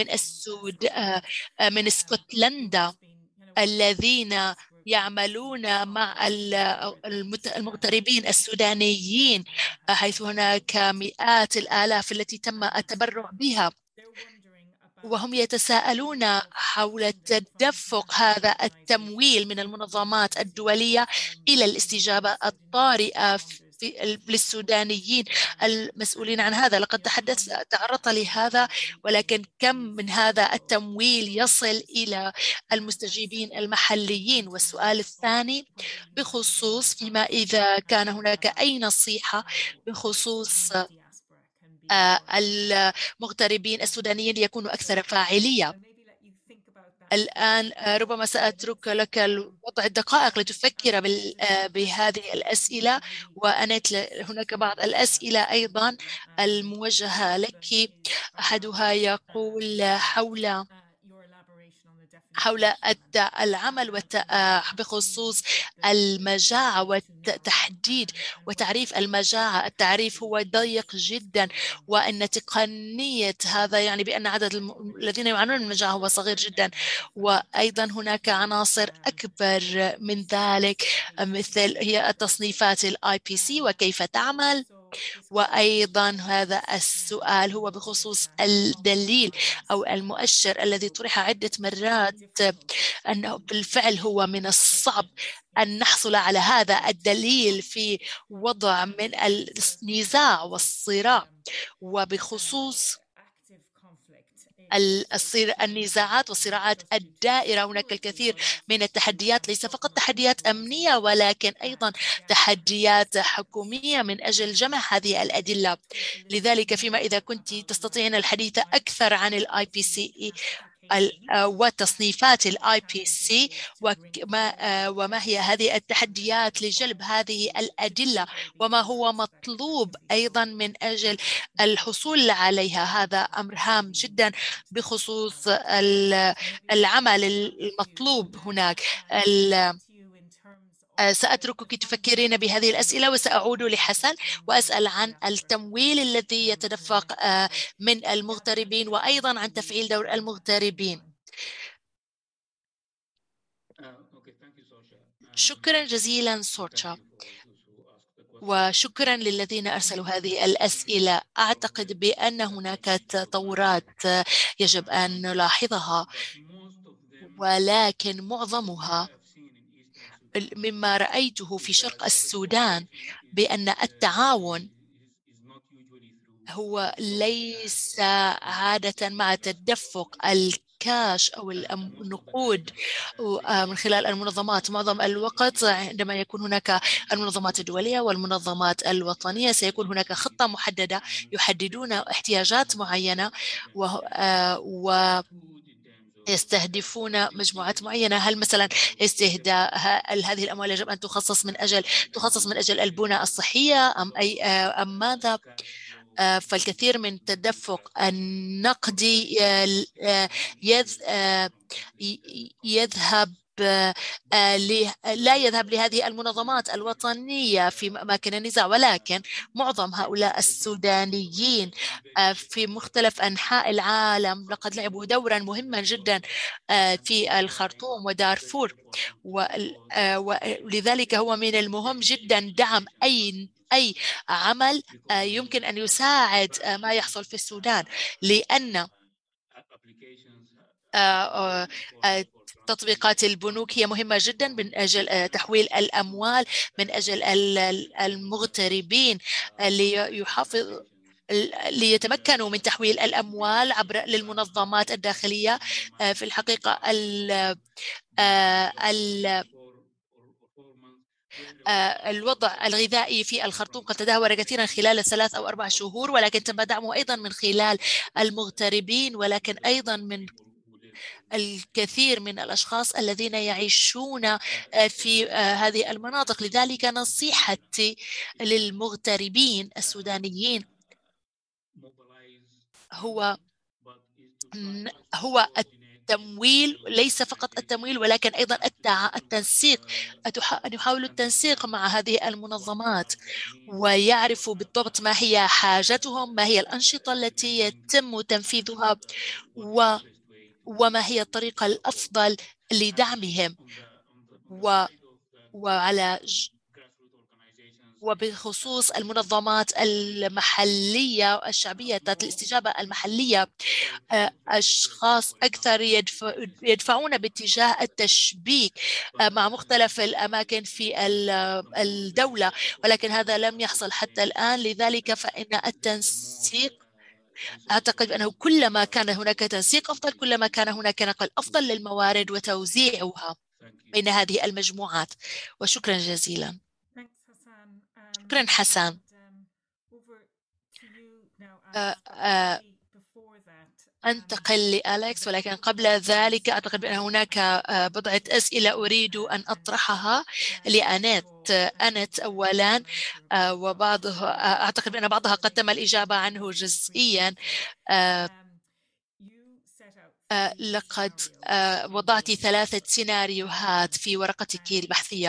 من اسكتلندا الذين يعملون مع المغتربين السودانيين، حيث هناك مئات الآلاف التي تم التبرع بها، وهم يتساءلون حول تدفق هذا التمويل من المنظمات الدولية إلى الاستجابة الطارئة للسودانيين المسؤولين عن هذا. لقد تعرضت لهذا، ولكن كم من هذا التمويل يصل إلى المستجيبين المحليين؟ والسؤال الثاني بخصوص فيما إذا كان هناك أي نصيحة بخصوص المغتربين السودانيين ليكونوا أكثر فاعلية. الآن ربما سأترك لك وضع الدقائق لتفكر بهذه الأسئلة. وأنت هناك بعض الأسئلة أيضا الموجهة لك. أحدها يقول حول العمل بخصوص المجاعة والتحديد وتعريف المجاعة. التعريف هو ضيق جدا، وأن تقنية هذا يعني بأن عدد الذين يعانون من المجاعة هو صغير جدا. وأيضا هناك عناصر أكبر من ذلك، مثل هي التصنيفات IPC وكيف تعمل. وأيضا هذا السؤال هو بخصوص الدليل أو المؤشر الذي طرح عدة مرات، أنه بالفعل هو من الصعب أن نحصل على هذا الدليل في وضع من النزاع والصراع. وبخصوص النزاعات والصراعات الدائرة، هناك الكثير من التحديات، ليس فقط تحديات أمنية ولكن أيضا تحديات حكومية من أجل جمع هذه الأدلة. لذلك فيما إذا كنت تستطيعين الحديث أكثر عن IPC وتصنيفات IPC وما هي هذه التحديات لجلب هذه الأدلة، وما هو مطلوب أيضا من أجل الحصول عليها. هذا أمر هام جدا بخصوص العمل المطلوب هناك. سأتركك تفكرين بهذه الأسئلة، وسأعود لحسن وأسأل عن التمويل الذي يتدفق من المغتربين، وأيضا عن تفعيل دور المغتربين. شكرا جزيلا سورتشا، وشكرا للذين أرسلوا هذه الأسئلة. أعتقد بأن هناك تطورات يجب أن نلاحظها، ولكن معظمها مما رأيته في شرق السودان بأن التعاون هو ليس عادة مع تدفق الكاش أو النقود من خلال المنظمات. معظم الوقت عندما يكون هناك المنظمات الدولية والمنظمات الوطنية سيكون هناك خطة محددة، يحددون احتياجات معينة يستهدفون مجموعات معينة. هل مثلا استهداء هذه الأموال يجب أن تخصص من أجل البنى الصحية أم ماذا؟ فالكثير من التدفق النقدي يذهب لا يذهب لهذه المنظمات الوطنية في أماكن النزاع، ولكن معظم هؤلاء السودانيين في مختلف أنحاء العالم لقد لعبوا دورا مهما جدا في الخرطوم ودارفور، ولذلك هو من المهم جدا دعم أي عمل يمكن أن يساعد ما يحصل في السودان، لأن تطبيقات البنوك هي مهمة جدا من أجل تحويل الأموال، من أجل المغتربين ليتمكنوا من تحويل الأموال عبر للمنظمات الداخلية. في الحقيقة الوضع الغذائي في الخرطوم قد تدهور كثيرا خلال 3 أو 4 شهور، ولكن تم دعمه أيضا من خلال المغتربين، ولكن أيضا من الكثير من الأشخاص الذين يعيشون في هذه المناطق. لذلك نصيحتي للمغتربين السودانيين هو التمويل، ليس فقط التمويل ولكن أيضا التنسيق، أن يحاولوا التنسيق مع هذه المنظمات ويعرفوا بالضبط ما هي حاجتهم، ما هي الأنشطة التي يتم تنفيذها، وما هي الطريقة الأفضل لدعمهم. وبخصوص المنظمات المحلية الشعبية ذات الاستجابة المحلية، أشخاص أكثر يدفعون باتجاه التشبيك مع مختلف الأماكن في الدولة، ولكن هذا لم يحصل حتى الآن. لذلك فإن التنسيق، أعتقد أنه كلما كان هناك تنسيق أفضل، كلما كان هناك نقل أفضل للموارد وتوزيعها بين هذه المجموعات. وشكرا جزيلا. شكرا حسن. أنتقل لأليكس، ولكن قبل ذلك أعتقد بأن هناك بضعة أسئلة أريد أن أطرحها لأنت أولا، وبعضها أعتقد بأن بعضها قد تم الإجابة عنه جزئيا. لقد وضعت 3 سيناريوهات في ورقتك البحثية،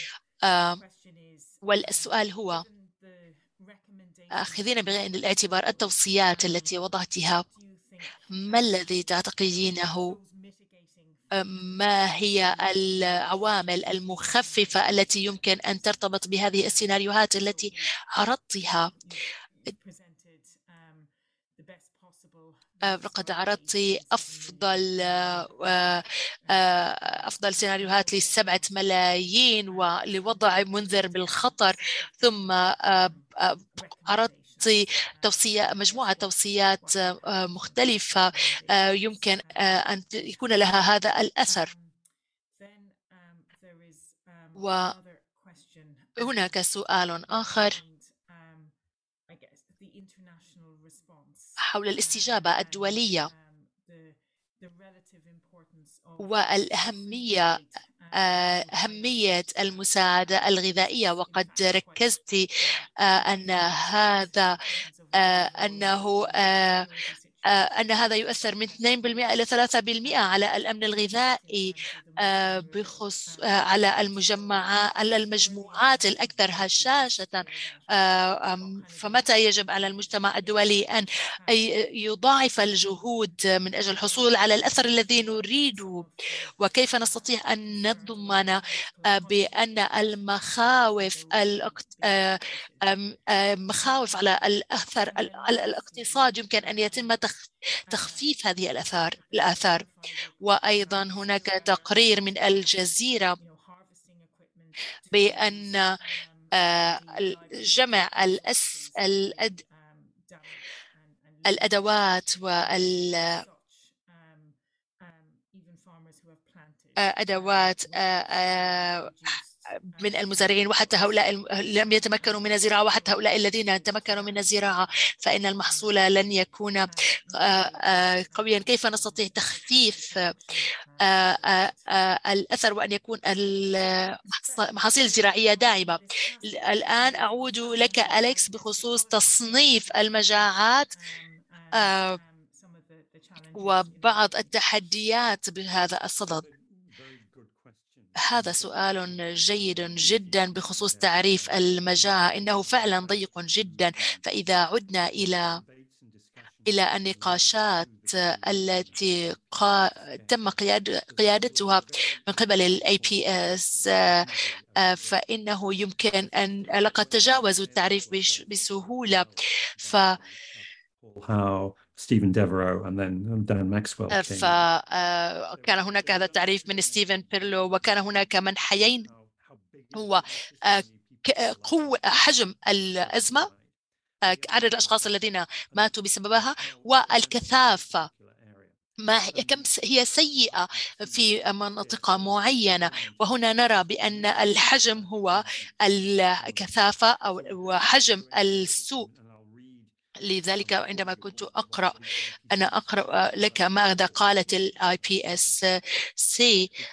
والسؤال هو: آخذين بعين الاعتبار التوصيات التي وضعتها، ما الذي تعتقدينه ما هي العوامل المخففة التي يمكن أن ترتبط بهذه السيناريوهات التي عرضتها؟ لقد عرضت أفضل سيناريوهات ل7 ملايين ولوضع منذر بالخطر، ثم عرضت مجموعة توصيات مختلفة يمكن أن يكون لها هذا الأثر. وهناك سؤال آخر حول الاستجابة الدولية والأهمية، أهمية المساعدة الغذائية، وقد ركزت أن هذا يؤثر من 2% إلى 3% على الأمن الغذائي على المجموعات الأكثر هشاشة. فمتى يجب على المجتمع الدولي أن يضاعف الجهود من أجل الحصول على الأثر الذي نريده؟ وكيف نستطيع أن نضمن بأن مخاوف على الأثر على الاقتصاد يمكن أن يتم تخفيف هذه الآثار؟ وأيضا هناك تقرير من الجزيرة بأن جمع الأدوات من المزارعين، وحتى هؤلاء لم يتمكنوا من الزراعة، وحتى هؤلاء الذين تمكنوا من الزراعة فإن المحصول لن يكون قويا. كيف نستطيع تخفيف الأثر وأن يكون المحاصيل الزراعية داعمة؟ الآن أعود لك أليكس بخصوص تصنيف المجاعات وبعض التحديات بهذا الصدد. هذا سؤال جيد جدا بخصوص تعريف المجاعة. إنه فعلا ضيق جدا. فإذا عدنا إلى النقاشات التي تم قيادتها من قبل ال APS، فإنه يمكن أن لقد تجاوزوا التعريف بسهولة. Stephen Devereux and then Dan Maxwell came. فكان هناك هذا التعريف من ستيفن بيرلو، وكان هناك منحيين هو حجم الأزمة، عدد الأشخاص الذين ماتوا بسببها، والكثافة كم هي سيئة في مناطق معينة. وهنا نرى بأن الحجم هو الكثافة أو حجم السوء. لذلك عندما كنت أنا أقرأ لك ماذا قالت ال IPSC،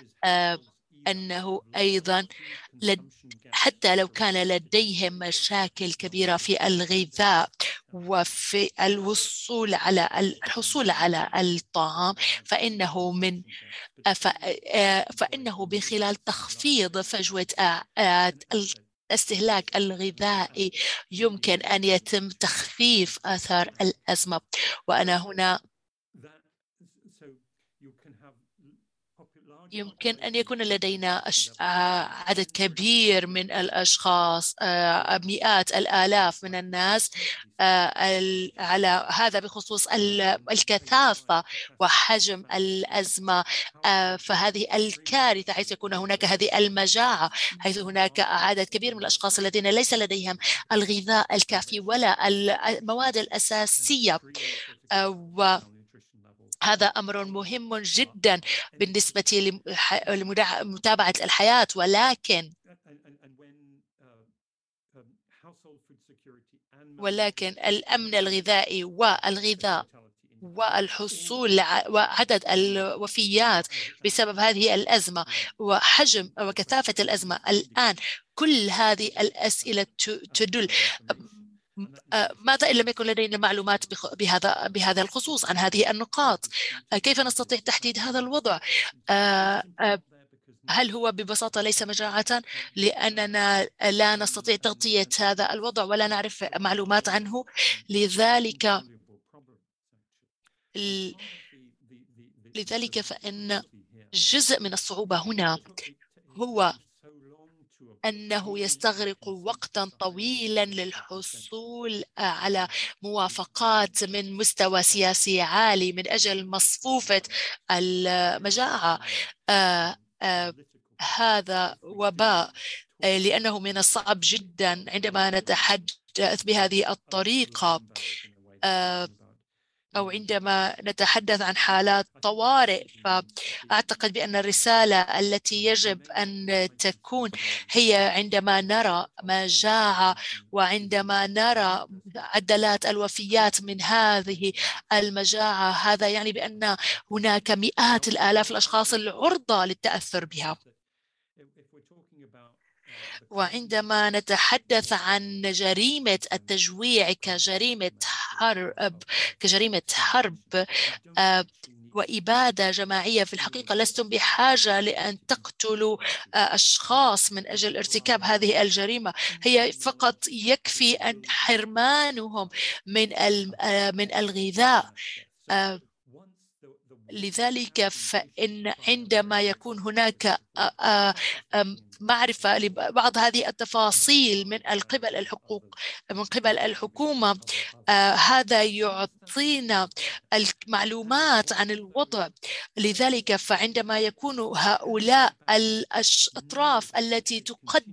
أنه أيضا حتى لو كان لديهم مشاكل كبيرة في الغذاء وفي الحصول على الطعام، فإنه من خلال تخفيض فجوة الاستهلاك الغذائي يمكن أن يتم تخفيف آثار الأزمة. وأنا هنا يمكن أن يكون لدينا عدد كبير من الأشخاص، مئات الآلاف من الناس على هذا بخصوص الكثافة وحجم الأزمة. فهذه الكارثة حيث يكون هناك هذه المجاعة، حيث هناك عدد كبير من الأشخاص الذين ليس لديهم الغذاء الكافي ولا المواد الأساسية. هذا أمر مهم جدا بالنسبة لمتابعة الحياة. ولكن الأمن الغذائي والغذاء والحصول وعدد الوفيات بسبب هذه الأزمة وحجم وكثافة الأزمة الآن، كل هذه الأسئلة تدل ماذا إن لم يكن لدينا معلومات بهذا الخصوص عن هذه النقاط؟ كيف نستطيع تحديد هذا الوضع؟ هل هو ببساطة ليس مجاعة لأننا لا نستطيع تغطية هذا الوضع ولا نعرف معلومات عنه؟ لذلك فإن جزء من الصعوبة هنا هو أنه يستغرق وقتا طويلا للحصول على موافقات من مستوى سياسي عالي من أجل مصفوفة المجاعة. هذا وباء، لأنه من الصعب جدا عندما نتحدث بهذه الطريقة أو عندما نتحدث عن حالات طوارئ. فأعتقد بأن الرسالة التي يجب أن تكون هي عندما نرى مجاعة وعندما نرى معدلات الوفيات من هذه المجاعة، هذا يعني بأن هناك مئات الآلاف الأشخاص العرضة للتأثر بها. وعندما نتحدث عن جريمة التجويع كجريمة حرب وإبادة جماعية، في الحقيقة لستم بحاجة لأن تقتلوا أشخاص من أجل ارتكاب هذه الجريمة. هي فقط يكفي أن حرمانهم من الغذاء. لذلك فإن عندما يكون هناك معرفة لبعض هذه التفاصيل من قبل الحكومة، هذا يعطينا المعلومات عن الوضع. لذلك فعندما يكون هؤلاء الأطراف التي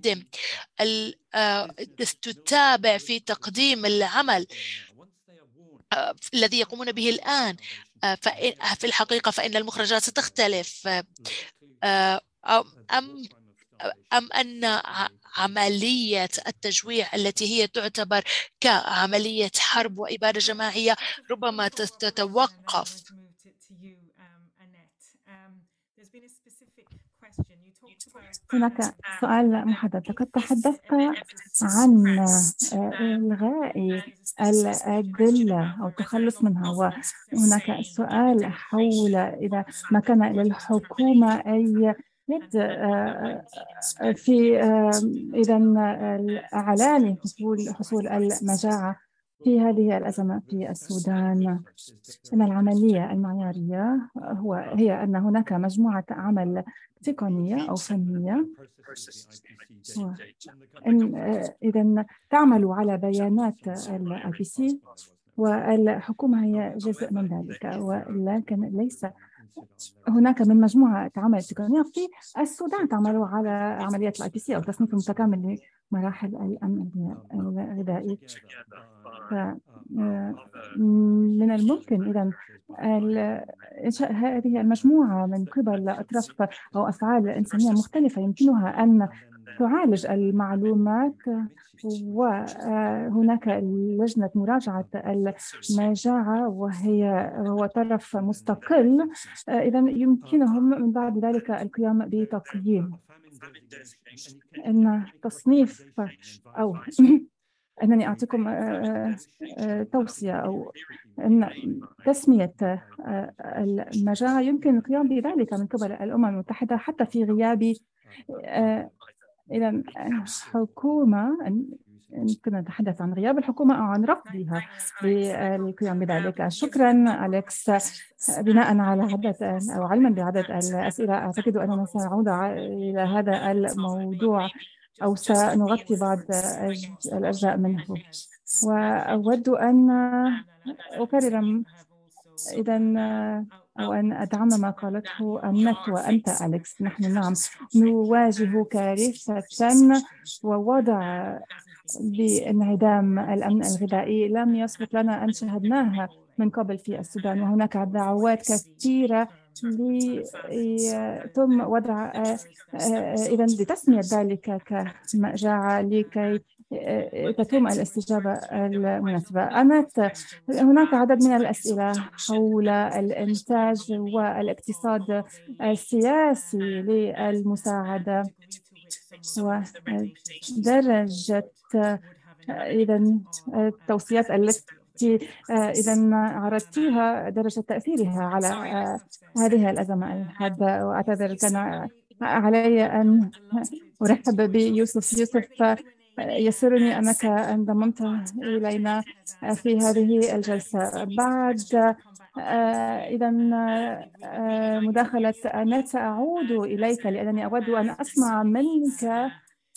تتابع في تقديم العمل الذي يقومون به الآن، في الحقيقة فإن المخرجات ستختلف. أم أن عملية التجويع التي هي تعتبر كعملية حرب وإبادة جماعية ربما تتوقف. هناك سؤال محدد. لقد تحدثت عن إلغاء الأدلة أو التخلص منها، وهناك سؤال حول إذا ما كان للحكومة أي يد في إذا إعلان حصول المجاعة في هذه الأزمة في السودان. إن العملية المعيارية هي أن هناك مجموعة عمل تقنية أو فنية، إذا تعمل على بيانات IPC، والحكومة هي جزء من ذلك، ولكن ليس هناك من مجموعة عمل تقنية في السودان تعمل على عمليات IPC أو تصنيف متكامل لمراحل الأمن الغذائي. من الممكن إذن إنشاء هذه المجموعة من قبل أطراف أو أفعال إنسانية مختلفة يمكنها أن تعالج المعلومات، وهناك لجنة مراجعة المجاعة وهو طرف مستقل، إذن يمكنهم من بعد ذلك القيام بتقييم أن تصنيف أو أنني أعطيكم توصية أو أن تسمية المجاعة يمكن القيام بذلك من قبل الأمم المتحدة حتى في غياب إذا حكومة. يمكن أن نتحدث عن غياب الحكومة أو عن رفضها للقيام بذلك. شكرا أليكس. بناء على عدد أو علما بعدد الأسئلة، أعتقد أننا سنعود إلى هذا الموضوع أو سنغطي بعض الأجزاء منه، وأود أن أكرر إذا أو أن أدعم ما قالته أنت وأنت أليكس. نحن نعم نواجه كارثة ووضع بانعدام الأمن الغذائي لم يسبق لنا أن شاهدناها من قبل في السودان، وهناك دعوات كثيرة لتم وضع إذا لتسمية ذلك كمجاعة لكي تتم الاستجابة المناسبة. هناك عدد من الأسئلة حول الإنتاج والاقتصاد السياسي للمساعدة ودرجة إذا التوصيات التي إذا عرضتيها، درجة تأثيرها على هذه الأزمة الحادة. وأعتذر كان علي أن أرحب بيوسف. يسرني أنك انضممت إلينا في هذه الجلسة. بعد إذا مداخلة أنت سأعود إليك لأنني أود أن أسمع منك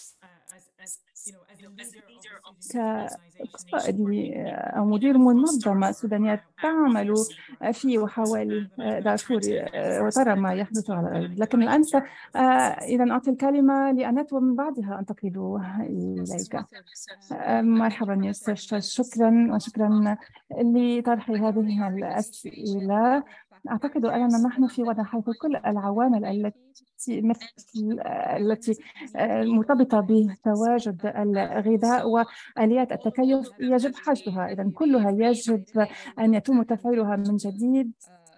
كقائد أو مدير منظمة سودانية تعمل في وحوالي دارفور وترى ما يحدث على الأرض. لكن الآن إذا أعطي الكلمة لأنات ومن بعدها أنتقل إليك. مرحبا يوسف، شكرا وشكرا لطرح هذه الأسئلة. أعتقد أننا نحن في وضع حيث كل العوامل التي مرتبطة بتواجد الغذاء وآليات التكيف يجب حشدها، إذن كلها يجب أن يتم تفعيلها من جديد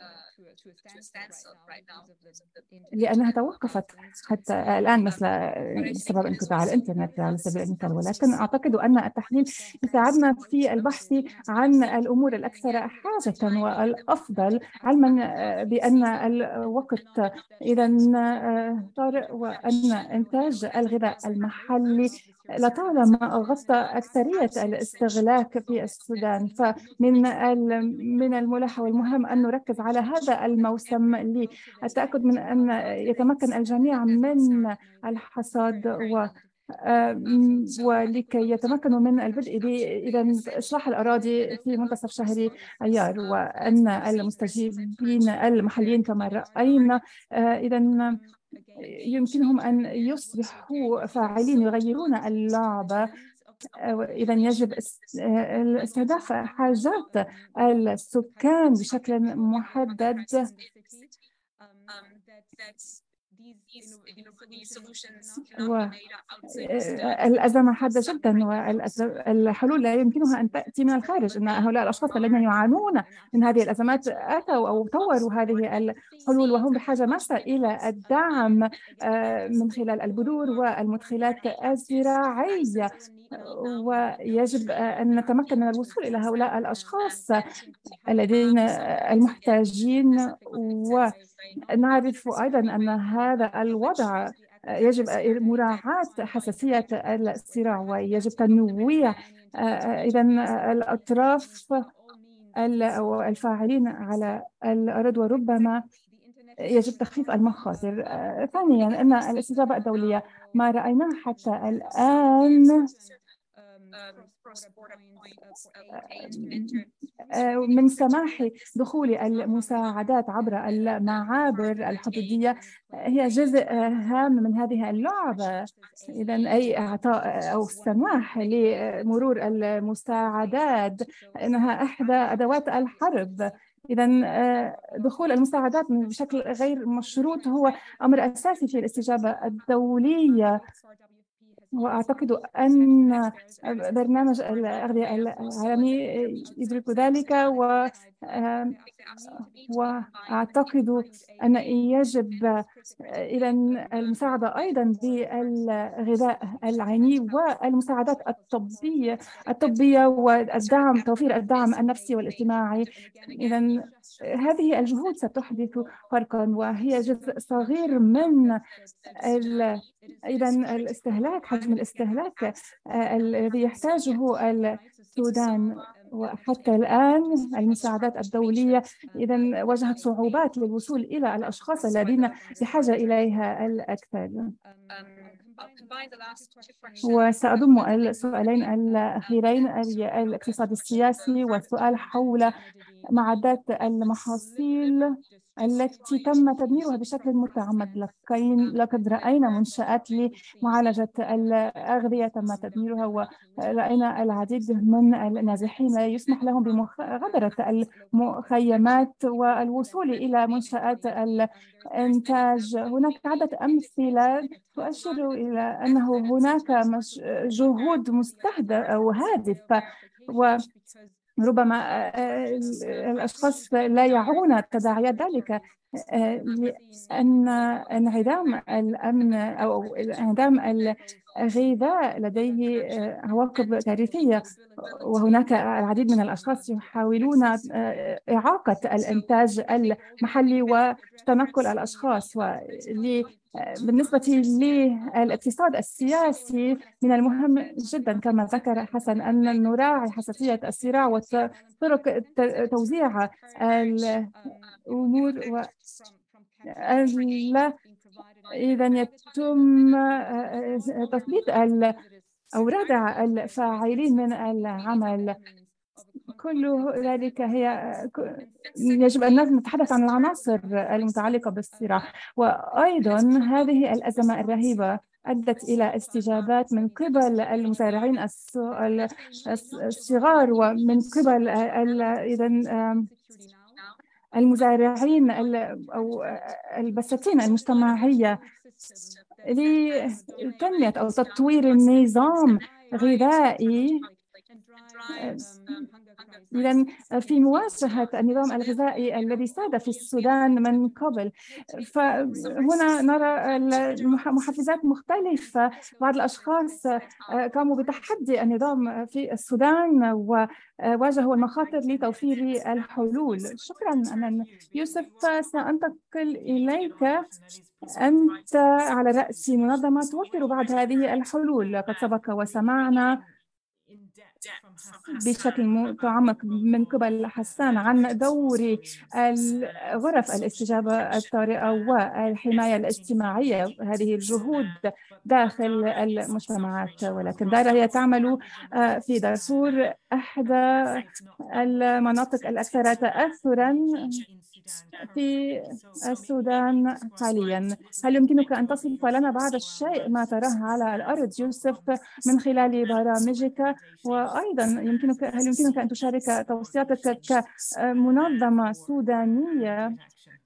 لأنها توقفت حتى الآن بسبب انقطاع الإنترنت على سبيل المثال. ولكن أعتقد أن التحليل يساعدنا في البحث عن الأمور الأكثر حاجة والأفضل، علما بأن الوقت إذا طارئ، وأن إنتاج الغذاء المحلي لطالما غطى أكثرية الاستهلاك في السودان. فمن الملح والمهم أن نركز على هذا الموسم للتأكد من أن يتمكن الجميع من الحصاد ولكي يتمكنوا من البدء بإذا إصلاح الأراضي في منتصف شهر أيار، وأن المستجيبين المحليين كما رأينا إذا يمكنهم أن يصبحوا فاعلين يغيرون اللعبة. إذا يجب استهداف حاجات السكان بشكل محدد. الأزمة حادة جدا، والحلول لا يمكنها أن تأتي من الخارج. إن هؤلاء الأشخاص الذين يعانون من هذه الأزمات أتوا أو طوروا هذه الحلول، وهم بحاجة ماسة إلى الدعم من خلال البذور والمدخلات الزراعية، ويجب أن نتمكن من الوصول إلى هؤلاء الأشخاص الذين المحتاجين نعرف أيضا أن هذا الوضع يجب مراعاة حساسية الصراع ويجب تنويع إذن الأطراف أو الفاعلين على الأرض، وربما يجب تخفيف المخاطر. ثانيا أن الاستجابة الدولية ما رأيناه حتى الآن من سماح دخول المساعدات عبر المعابر الحدودية هي جزء هام من هذه اللعبة. إذن أي إعطاء أو السماح لمرور المساعدات إنها إحدى أدوات الحرب. إذن دخول المساعدات بشكل غير مشروط هو أمر أساسي في الاستجابة الدولية، وأعتقد أن برنامج الأغذية العالمي يدرك ذلك، وأعتقد أن يجب إلى المساعدة أيضا بالغذاء العيني والمساعدات الطبية والدعم، توفير الدعم النفسي والاجتماعي. إذن هذه الجهود ستحدث فرقا، وهي جزء صغير من إذن الاستهلاك، حجم الاستهلاك الذي يحتاجه السودان. وحتى الآن المساعدات الدولية إذن واجهت صعوبات للوصول إلى الأشخاص الذين بحاجة إليها الأكثر. وسأضم السؤالين الأخيرين، الاقتصاد السياسي والسؤال حول معدات المحاصيل التي تم تدميرها بشكل متعمد. لقد رأينا منشآت لمعالجة الأغذية تم تدميرها، ورأينا العديد من النازحين لا يسمح لهم بمغادرة المخيمات والوصول إلى منشآت الإنتاج. هناك عدة أمثلة تؤشر إلى أنه هناك جهود مستهدفة أو هادفة، وربما الأشخاص لا يعون تداعيات ذلك، لأن انعدام الأمن أو انعدام الغذاء لديه عواقب كارثية، وهناك العديد من الأشخاص يحاولون إعاقة الإنتاج المحلي وتنقل الأشخاص. بالنسبة للاقتصاد السياسي من المهم جدا كما ذكر حسن أن نراعي حساسية الصراع وطرق توزيع الأمور، إذا يتم تثبيت أو ردع الفاعلين من العمل. كل ذلك يجب أن نتحدث عن العناصر المتعلقة بالصراع. وأيضا هذه الأزمة الرهيبة أدت إلى استجابات من قبل المزارعين الصغار ومن قبل المزارعين أو البساتين المجتمعية لتنمية أو تطوير النظام الغذائي. إذن في مواجهة النظام الغذائي الذي ساد في السودان من قبل، فهنا نرى محفزات مختلفة. بعض الأشخاص قاموا بتحدي النظام في السودان وواجهوا المخاطر لتوفير الحلول. شكرا أنا يوسف. سأنتقل إليك، أنت على رأس منظمة توفر بعض هذه الحلول. قد سبق وسمعنا بشكل متعمق من قبل حسان عن دور غرف الاستجابة الطارئة والحماية الاجتماعية، هذه الجهود داخل المجتمعات. ولكن دارا هي تعمل في دارفور، إحدى المناطق الأكثر تأثراً في السودان حالياً. هل يمكنك أن تصف لنا بعض الشيء ما تراه على الأرض يوسف من خلال برامجك؟ وأيضاً هل يمكنك أن تشارك توصياتك كمنظمة سودانية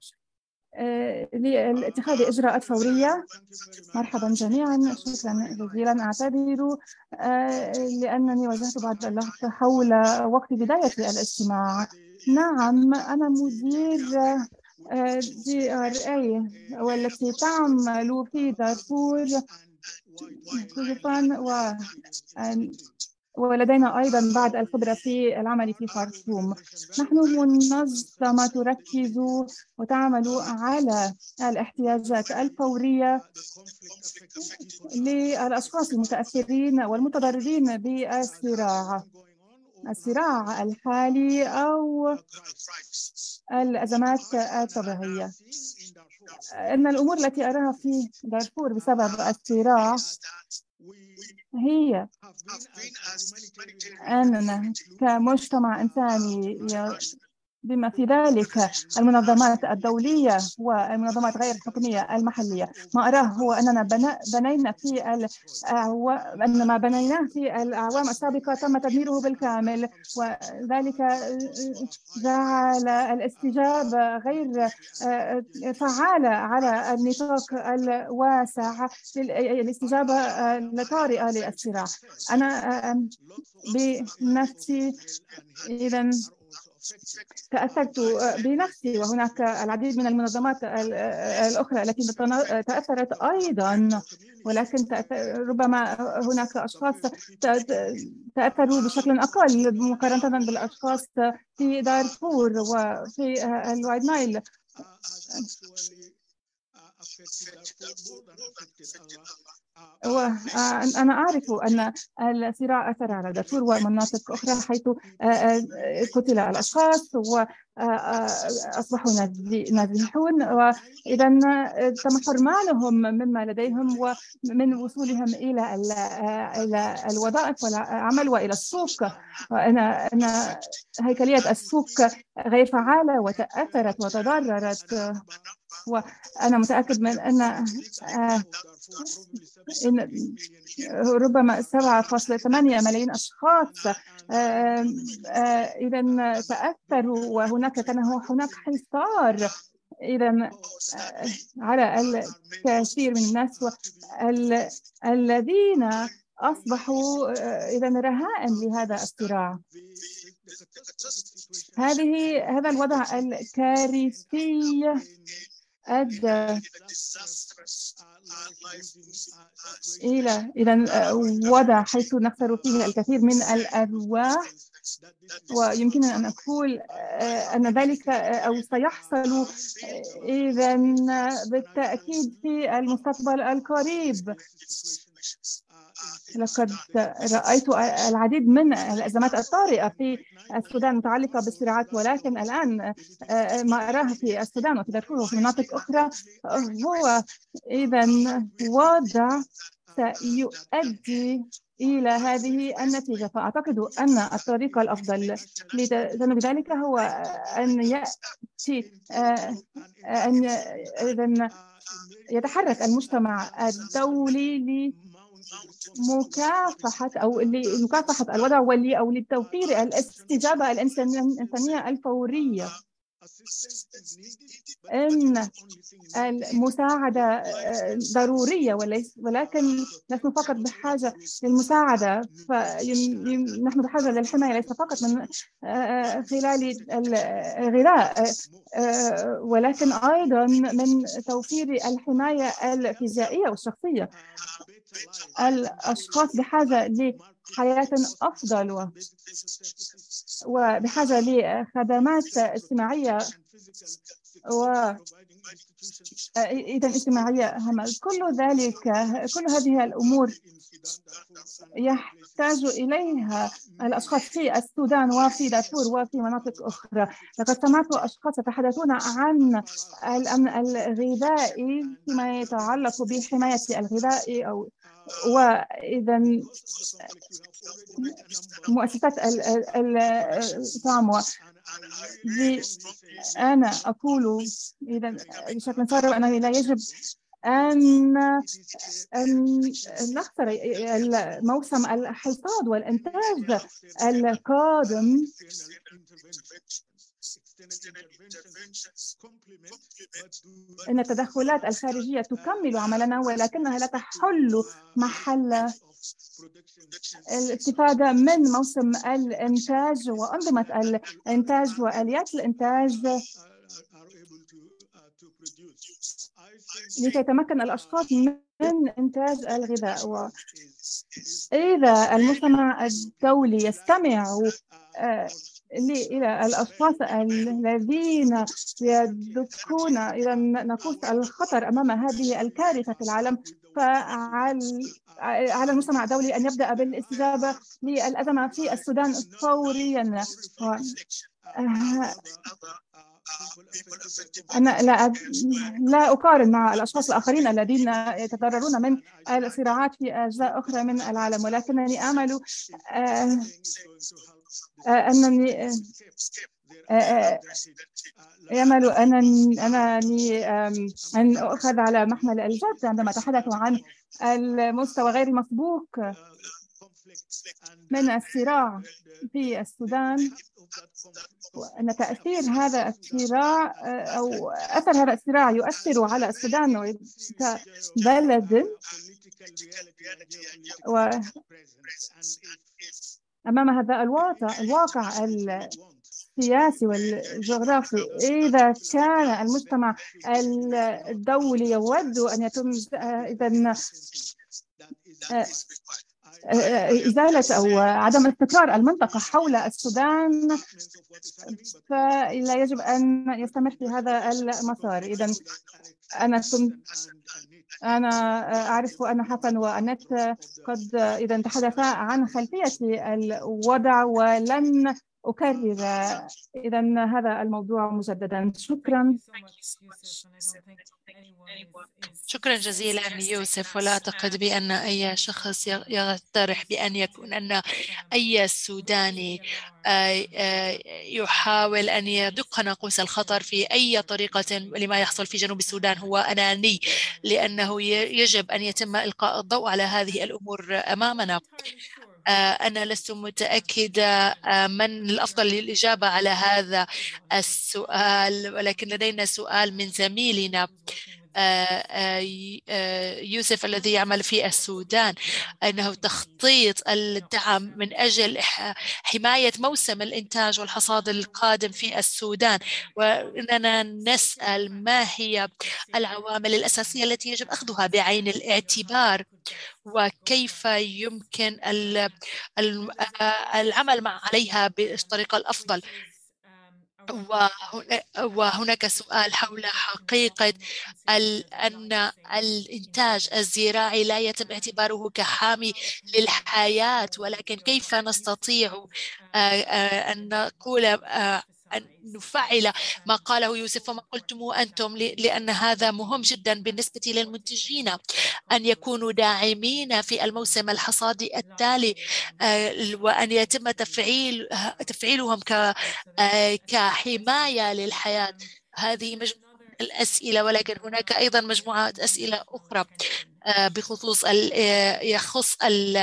لاتخاذ إجراءات فورية؟ مرحباً جميعاً، شكراً جزيلاً. أعتذر لأنني واجهت بعض اللغط حول وقت بداية الاجتماع. نعم، أنا مدير DRA والتي تعمل في دارفور كردستان ولدينا أيضا بعض الخبرة في العمل في خرطوم. نحن منظمة تركز وتعمل على الاحتياجات الفورية للأشخاص المتأثرين والمتضررين بالصراع الحالي أو الأزمات الطبيعية. إن الأمور التي أراها في دارفور بسبب الصراع هي أننا كمجتمع إنساني بما في ذلك المنظمات الدولية والمنظمات غير الحكومية المحلية، ما أراه هو أننا بنينا في أن ما بنيناه في الأعوام السابقة تم تدميره بالكامل، وذلك جعل الاستجابة غير فعالة على النطاق الواسع للاستجابة الطارئة للصراع. أنا بنفسي إذن تأثرت بنفسي، وهناك العديد من المنظمات الأخرى التي تأثرت أيضا، ولكن ربما هناك أشخاص تأثروا بشكل أقل مقارنة بالأشخاص في دارفور وفي الوايد نايل. وأنا أعرف أن الصراع أثر على دارفور ومناطق أخرى حيث قتل الأشخاص وأصبحوا نازحون، وإذا تم حرمانهم مما لديهم ومن وصولهم إلى الوظائف والعمل وإلى السوق. وأنا هيكلية السوق غير فعالة وتأثرت وتضررت، وأنا متأكد من أن ربما 7.8 ملايين أشخاص إذا تأثروا، وهناك هناك حصار إذا على الكثير من الناس الذين أصبحوا إذا رهائن لهذا الصراع. هذا الوضع الكارثي أدى إلى وضع حيث نخسر فيه الكثير من الأرواح، ويمكن أن أقول أن ذلك أو سيحصل إذا بالتأكيد في المستقبل القريب. لقد رأيت العديد من الأزمات الطارئة في السودان متعلقة بالصراعات، ولكن الآن ما أراه في السودان وفي دارفور وفي مناطق أخرى هو إذا وضع سيؤدي إلى هذه النتيجة. فأعتقد أن الطريق الأفضل لتجنب ذلك هو أن يأتي أن يتحرك المجتمع الدولي لمكافحة الوضع أو لتوفير الاستجابة الإنسانية الفورية. إن المساعدة ضرورية، ولكن نحن فقط بحاجة للمساعدة، فنحن بحاجة للحماية ليس فقط من خلال الغذاء، ولكن أيضا من توفير الحماية الفيزيائية والشخصية. الأشخاص بحاجة لحياة أفضل وبحاجة لخدمات اجتماعية إذا اجتماعية هامة. كل هذه الأمور يحتاج إليها الأشخاص في السودان وفي دارفور وفي مناطق أخرى. لقد سمعت أشخاص يتحدثون عن الأمن الغذائي فيما يتعلق بحماية الغذاء وإذا مؤسسات الطعام. أنا أقول إذا بشكل صارم أنه لا يجب أن نخسر موسم الحصاد والإنتاج القادم. إن التدخلات الخارجية تكمل عملنا، ولكنها لا تحل محل الاستفادة من موسم الإنتاج وأنظمة الإنتاج وآليات الإنتاج لكي يتمكن الأشخاص من إنتاج الغذاء. وإذا المجتمع الدولي يستمع إلى الأشخاص الذين يدكون إلى ناقوس الخطر أمام هذه الكارثة في العالم، فعلى المجتمع الدولي أن يبدأ بالاستجابة للأزمة في السودان فوريا. أنا لا أقارن مع الأشخاص الآخرين الذين يتضررون من الصراعات في أجزاء أخرى من العالم، ولكنني آمل أنني يأمل أنني أن أخذ على محمل الجد عندما تحدثوا عن المستوى غير المسبوق من الصراع في السودان، وأن تأثير هذا الصراع أو أثر هذا الصراع يؤثر على السودان كبلد. وأمام هذا الواقع السياسي والجغرافي، إذا كان المجتمع الدولي يود أن يتم إزالة أو عدم استقرار المنطقة حول السودان، فلا يجب أن يستمر في هذا المسار. إذن أنا أعرف أن حسن وأنت قد إذا تحدثا عن خلفية الوضع، ولن أكرر إذن هذا الموضوع مجددا. شكرا. شكرا جزيلا يوسف. ولا أعتقد بأن أي شخص يقترح بأن يكون أن أي سوداني يحاول أن يدق ناقوس الخطر في أي طريقة لما يحصل في جنوب السودان هو أناني، لأنه يجب أن يتم إلقاء الضوء على هذه الأمور أمامنا. أنا لست متأكدة من الأفضل للإجابة على هذا السؤال، ولكن لدينا سؤال من زميلنا يوسف الذي يعمل في السودان، أنه تخطيط الدعم من أجل حماية موسم الإنتاج والحصاد القادم في السودان، وإننا نسأل ما هي العوامل الأساسية التي يجب أخذها بعين الاعتبار، وكيف يمكن العمل عليها بالطريقة الأفضل. وهناك سؤال حول حقيقة أن الإنتاج الزراعي لا يتم اعتباره كحامي للحياة، ولكن كيف نستطيع أن نقول أن نفعل ما قاله يوسف وما قلتموه أنتم، لأن هذا مهم جدا بالنسبة للمنتجين أن يكونوا داعمين في الموسم الحصادي التالي، وأن يتم تفعيلهم كحماية للحياة. هذه مجموعة الأسئلة، ولكن هناك أيضا مجموعة أسئلة أخرى بخصوص يخص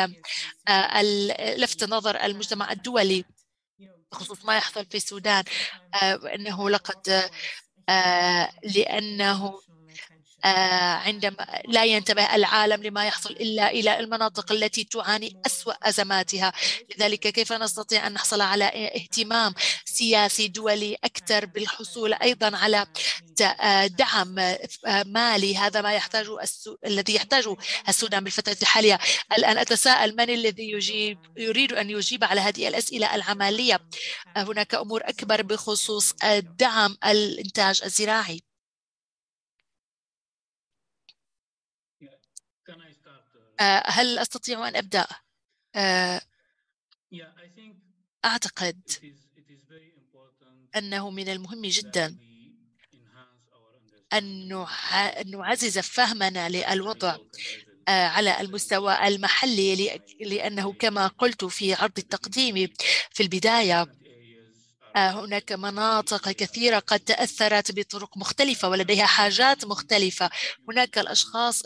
لفت نظر المجتمع الدولي بخصوص ما يحصل في السودان، أنه لأنه عندما لا ينتبه العالم لما يحصل إلا إلى المناطق التي تعاني أسوأ أزماتها. لذلك كيف نستطيع أن نحصل على اهتمام سياسي دولي أكثر بالحصول أيضا على دعم مالي؟ هذا ما الذي يحتاجه السودان بالفترة الحالية. الآن أتساءل من الذي يريد أن يجيب على هذه الأسئلة العملية؟ هناك أمور أكبر بخصوص دعم الإنتاج الزراعي. هل أستطيع أن أبدأ؟ أعتقد أنه من المهم جدا أن نعزز فهمنا للوضع على المستوى المحلي، لأنه كما قلت في عرض التقديم في البداية، هناك مناطق كثيرة قد تأثرت بطرق مختلفة ولديها حاجات مختلفة. هناك الأشخاص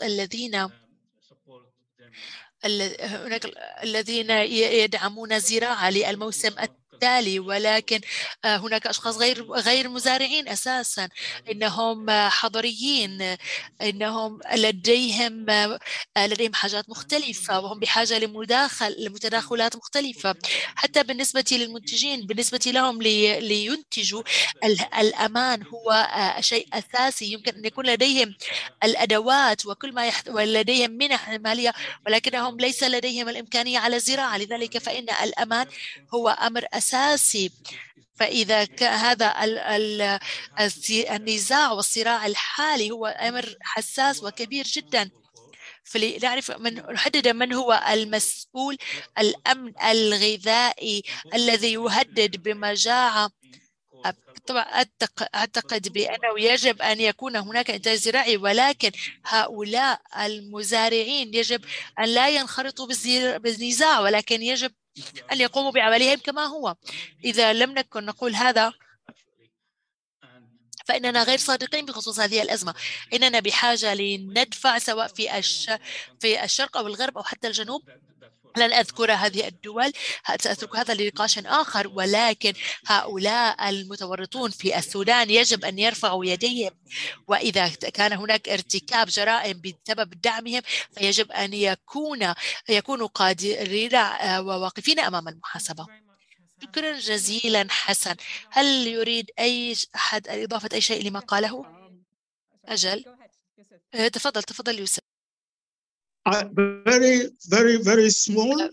الذين يدعمون الزراعة للموسم التالي، ولكن هناك أشخاص غير مزارعين أساسا، إنهم حضريين، إنهم لديهم حاجات مختلفة، وهم بحاجة لمتداخلات مختلفة. حتى بالنسبة للمنتجين، بالنسبة لهم لينتجوا، الأمان هو شيء أساسي. يمكن أن يكون لديهم الأدوات وكل ما ولديهم منح مالية، ولكنهم ليس لديهم الإمكانية على الزراعة. لذلك فإن الأمان هو أمر أساسي. فإذا هذا النزاع والصراع الحالي هو أمر حساس وكبير جدا، فلنعرف نحدد من هو المسؤول. الأمن الغذائي الذي يهدد بمجاعة، طبعا أعتقد بأنه يجب أن يكون هناك إنتاج زراعي، ولكن هؤلاء المزارعين يجب أن لا ينخرطوا بالنزاع، ولكن يجب أن يقوموا بعملهم كما هو. إذا لم نكن نقول هذا فإننا غير صادقين بخصوص هذه الأزمة. إننا بحاجة لندفع، سواء في الشرق أو الغرب أو حتى الجنوب. لن أذكر هذه الدول، سأترك هذا لنقاش آخر، ولكن هؤلاء المتورطون في السودان يجب أن يرفعوا يديهم، وإذا كان هناك ارتكاب جرائم بسبب دعمهم فيجب أن يكونوا قادرين وواقفين أمام المحاسبة. شكرا جزيلا حسن. هل يريد أي أحد إضافة أي شيء لما قاله؟ أجل، تفضل يوسف. very small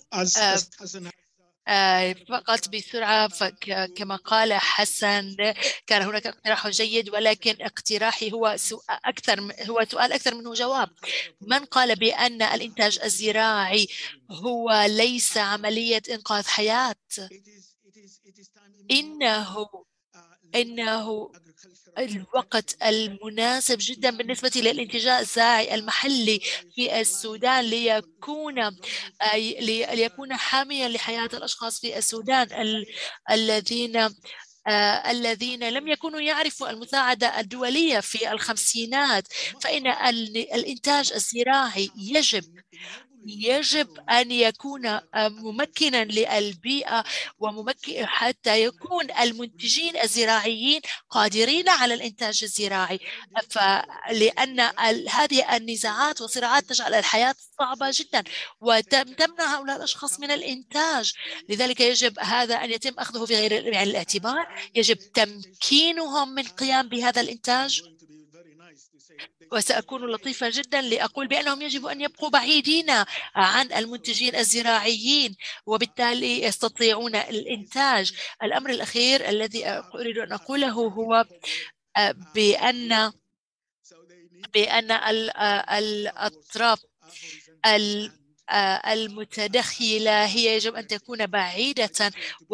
فقط بسرعة. كما قال حسن، كان هناك اقتراح جيد، ولكن اقتراحي هو سؤال أكثر منه جواب. من قال بأن الإنتاج الزراعي هو ليس عملية إنقاذ حياة؟ إنه الوقت المناسب جدا بالنسبة للإنتاج الزراعي المحلي في السودان ليكون حاميا لحياة الأشخاص في السودان الذين لم يكونوا يعرفوا المساعدة الدولية في الخمسينات. فإن الإنتاج الزراعي يجب أن يكون ممكنا للبيئة وممكن حتى يكون المنتجين الزراعيين قادرين على الإنتاج الزراعي. لأن هذه النزاعات والصراعات تجعل الحياة صعبة جدا وتمنع هؤلاء الأشخاص من الإنتاج. لذلك يجب هذا أن يتم أخذه في غير بعين الاعتبار. يجب تمكينهم من القيام بهذا الإنتاج. وسأكون لطيفة جدا لأقول بأنهم يجب أن يبقوا بعيدين عن المنتجين الزراعيين، وبالتالي يستطيعون الإنتاج. الأمر الأخير الذي أريد أن أقوله هو بأن الأطراف المتدخلة هي يجب أن تكون بعيدة،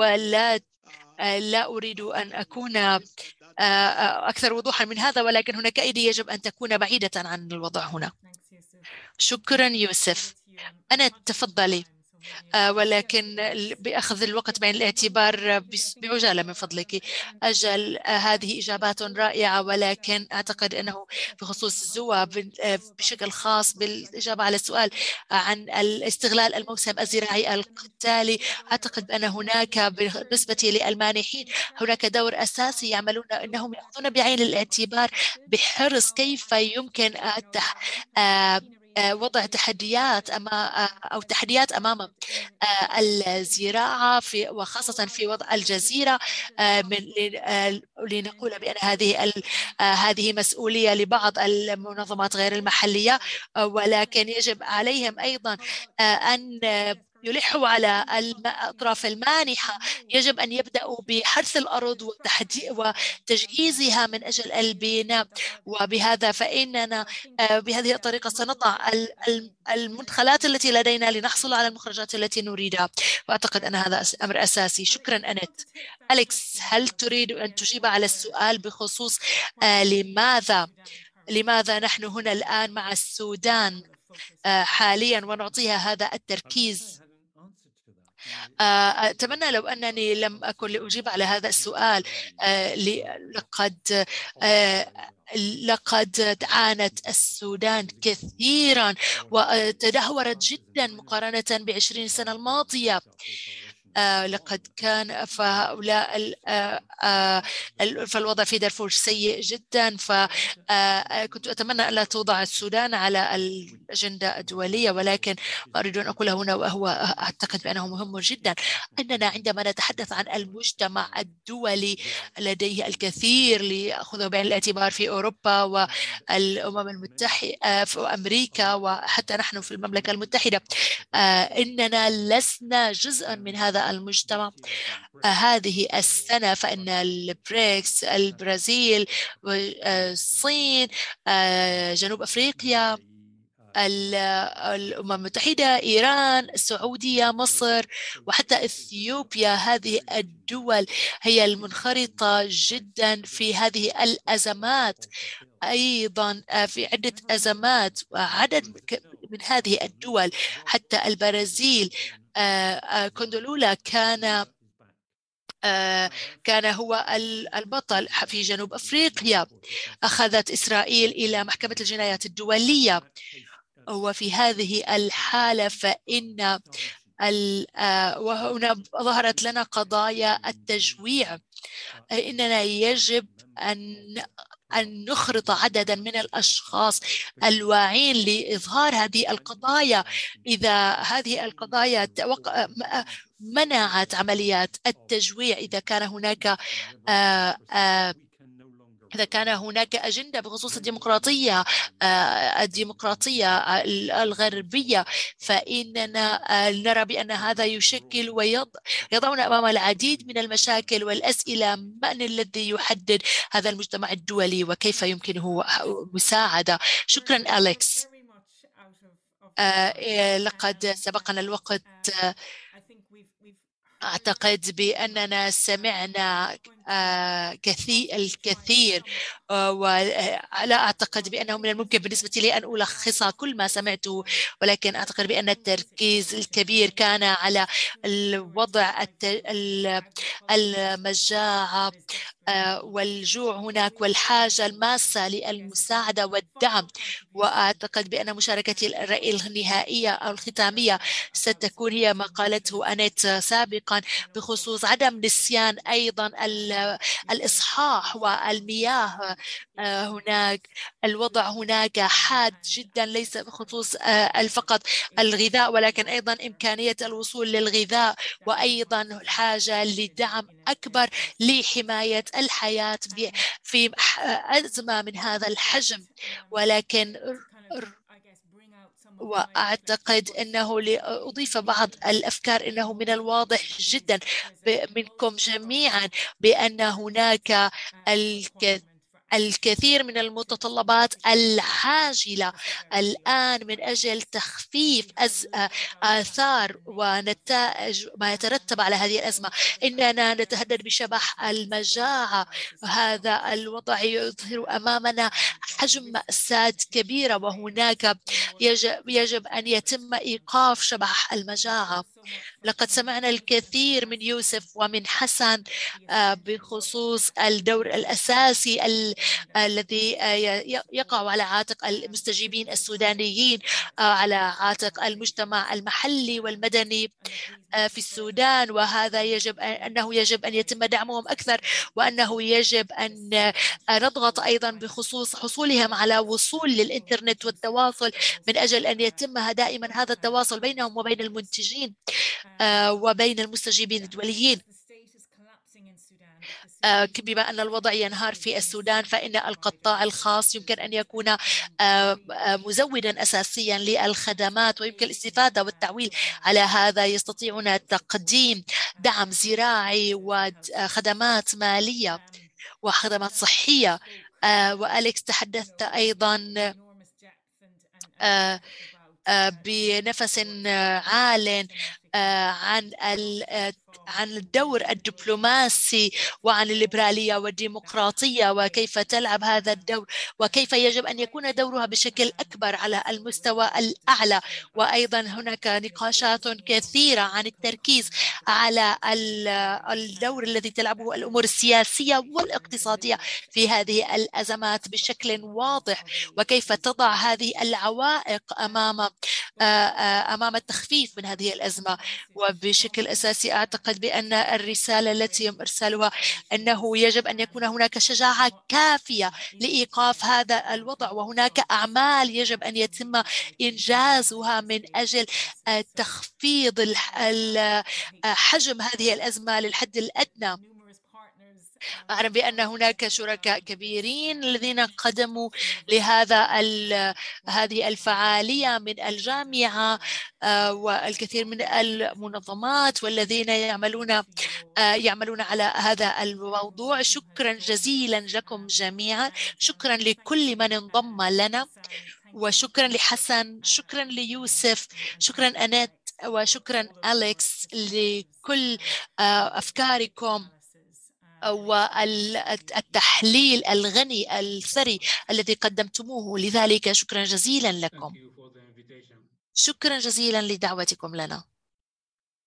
لا أريد أن أكون أكثر وضوحا من هذا، ولكن هناك أيدي يجب أن تكون بعيدة عن الوضع هنا. شكرا يوسف. أنا تفضلي، ولكن بأخذ الوقت بعين الاعتبار بعجالة من فضلك. أجل، هذه إجابات رائعة، ولكن أعتقد أنه بخصوص الزوا بشكل خاص بالإجابة على السؤال عن الاستغلال الموسم الزراعي التالي، أعتقد أن هناك بالنسبة للمانحين هناك دور أساسي يعملون، أنهم يأخذون بعين الاعتبار بحرص كيف يمكن وضع تحديات أمام الزراعة وخاصة في وضع الجزيرة، لنقول بأن هذه مسؤولية لبعض المنظمات غير المحلية، ولكن يجب عليهم أيضا أن يلحوا على الأطراف المانحة. يجب أن يبدأوا بحرث الأرض وتجهيزها من أجل البناء، وبهذا فإننا بهذه الطريقة سنضع المدخلات التي لدينا لنحصل على المخرجات التي نريدها، وأعتقد أن هذا أمر أساسي. شكرا أنت. أليكس، هل تريد أن تجيب على السؤال بخصوص لماذا نحن هنا الآن مع السودان حاليا ونعطيها هذا التركيز؟ أتمنى لو أنني لم أكن لأجيب على هذا السؤال. لقد عانت السودان كثيرا وتدهورت جدا مقارنة ب20 سنة الماضية. لقد كان فهؤلاء فالوضع في دارفور سيء جدا، فكنت أتمنى ألا توضع السودان على الأجندة الدولية، ولكن ما أريد أن أقوله هنا وهو أعتقد بأنه مهم جدا أننا عندما نتحدث عن المجتمع الدولي لديه الكثير ليأخذه بعين الاعتبار في أوروبا والأمم المتحدة وأمريكا وحتى نحن في المملكة المتحدة، إننا لسنا جزءا من هذا المجتمع. هذه السنة فإن البريكس، البرازيل، الصين، جنوب أفريقيا، الأمم المتحدة، إيران، السعودية، مصر، وحتى إثيوبيا، هذه الدول هي المنخرطة جدا في هذه الأزمات، أيضا في عدة أزمات، وعدد من هذه الدول حتى البرازيل. كوندولولا كان هو البطل في جنوب أفريقيا. أخذت إسرائيل إلى محكمة الجنايات الدولية، وفي هذه الحالة فإن وهنا ظهرت لنا قضايا التجويع. إننا يجب أن نخرط عددا من الأشخاص الواعين لإظهار هذه القضايا. إذا هذه القضايا منعت عمليات التجويع، إذا كان هناك أجندة بخصوص الديمقراطية الغربية، فإننا نرى بأن هذا يشكل ويضعنا أمام العديد من المشاكل والأسئلة: من الذي يحدد هذا المجتمع الدولي وكيف يمكنه مساعدة؟ شكرا أليكس. لقد سبقنا الوقت. أعتقد بأننا سمعنا الكثير، ولا أعتقد بأنه من الممكن بالنسبة لي أن ألخص كل ما سمعته، ولكن أعتقد بأن التركيز الكبير كان على الوضع المجاعة والجوع هناك والحاجة الماسة للمساعدة والدعم. وأعتقد بأن مشاركتي الرأي النهائية أو الختامية ستكون هي ما قالته أنيت سابقا بخصوص عدم نسيان أيضا الإصحاح والمياه. هناك الوضع هناك حاد جدا، ليس بخصوص فقط الغذاء، ولكن أيضا إمكانية الوصول للغذاء، وأيضا الحاجة لدعم أكبر لحماية الحياة في أزمة من هذا الحجم. ولكن وأعتقد أنه لأضيف بعض الأفكار، أنه من الواضح جدا منكم جميعا بأن هناك الكثير من المتطلبات العاجلة الآن من أجل تخفيف آثار ونتائج ما يترتب على هذه الأزمة. إننا نتهدد بشبح المجاعة، وهذا الوضع يظهر أمامنا حجم مأساة كبيرة، وهناك يجب أن يتم إيقاف شبح المجاعة. لقد سمعنا الكثير من يوسف ومن حسن بخصوص الدور الأساسي الذي يقع على عاتق المستجيبين السودانيين، على عاتق المجتمع المحلي والمدني في السودان، وهذا يجب أن يتم دعمهم أكثر، وأنه يجب أن نضغط أيضا بخصوص حصولهم على وصول للإنترنت والتواصل، من أجل أن يتم دائما هذا التواصل بينهم وبين المنتجين وبين المستجيبين الدوليين. بما أن الوضع ينهار في السودان، فإن القطاع الخاص يمكن أن يكون مزودا أساسيا للخدمات، ويمكن الاستفادة والتعويل على هذا. يستطيعون تقديم دعم زراعي وخدمات مالية وخدمات صحية. وأليكس تحدثت أيضا بنفس عال عن الدور الدبلوماسي وعن الليبرالية والديمقراطية، وكيف تلعب هذا الدور، وكيف يجب أن يكون دورها بشكل أكبر على المستوى الأعلى. وأيضا هناك نقاشات كثيرة عن التركيز على الدور الذي تلعبه الأمور السياسية والاقتصادية في هذه الأزمات بشكل واضح، وكيف تضع هذه العوائق أمام التخفيف من هذه الأزمة. وبشكل أساسي أعتقد أعتقد بأن الرسالة التي يتم إرسالها أنه يجب أن يكون هناك شجاعة كافية لإيقاف هذا الوضع، وهناك أعمال يجب أن يتم إنجازها من أجل تخفيض حجم هذه الأزمة للحد الأدنى. أعلم بأن هناك شركاء كبيرين الذين قدموا هذه الفعالية من الجامعة والكثير من المنظمات والذين يعملون على هذا الموضوع. شكرا جزيلا لكم جميعا، شكرا لكل من انضم لنا، وشكرا لحسن، شكرا ليوسف، شكرا أنات، وشكرا أليكس لكل أفكاركم والتحليل الغني الثري الذي قدمتموه. لذلك شكرا جزيلا لكم، شكرا جزيلا لدعوتكم لنا.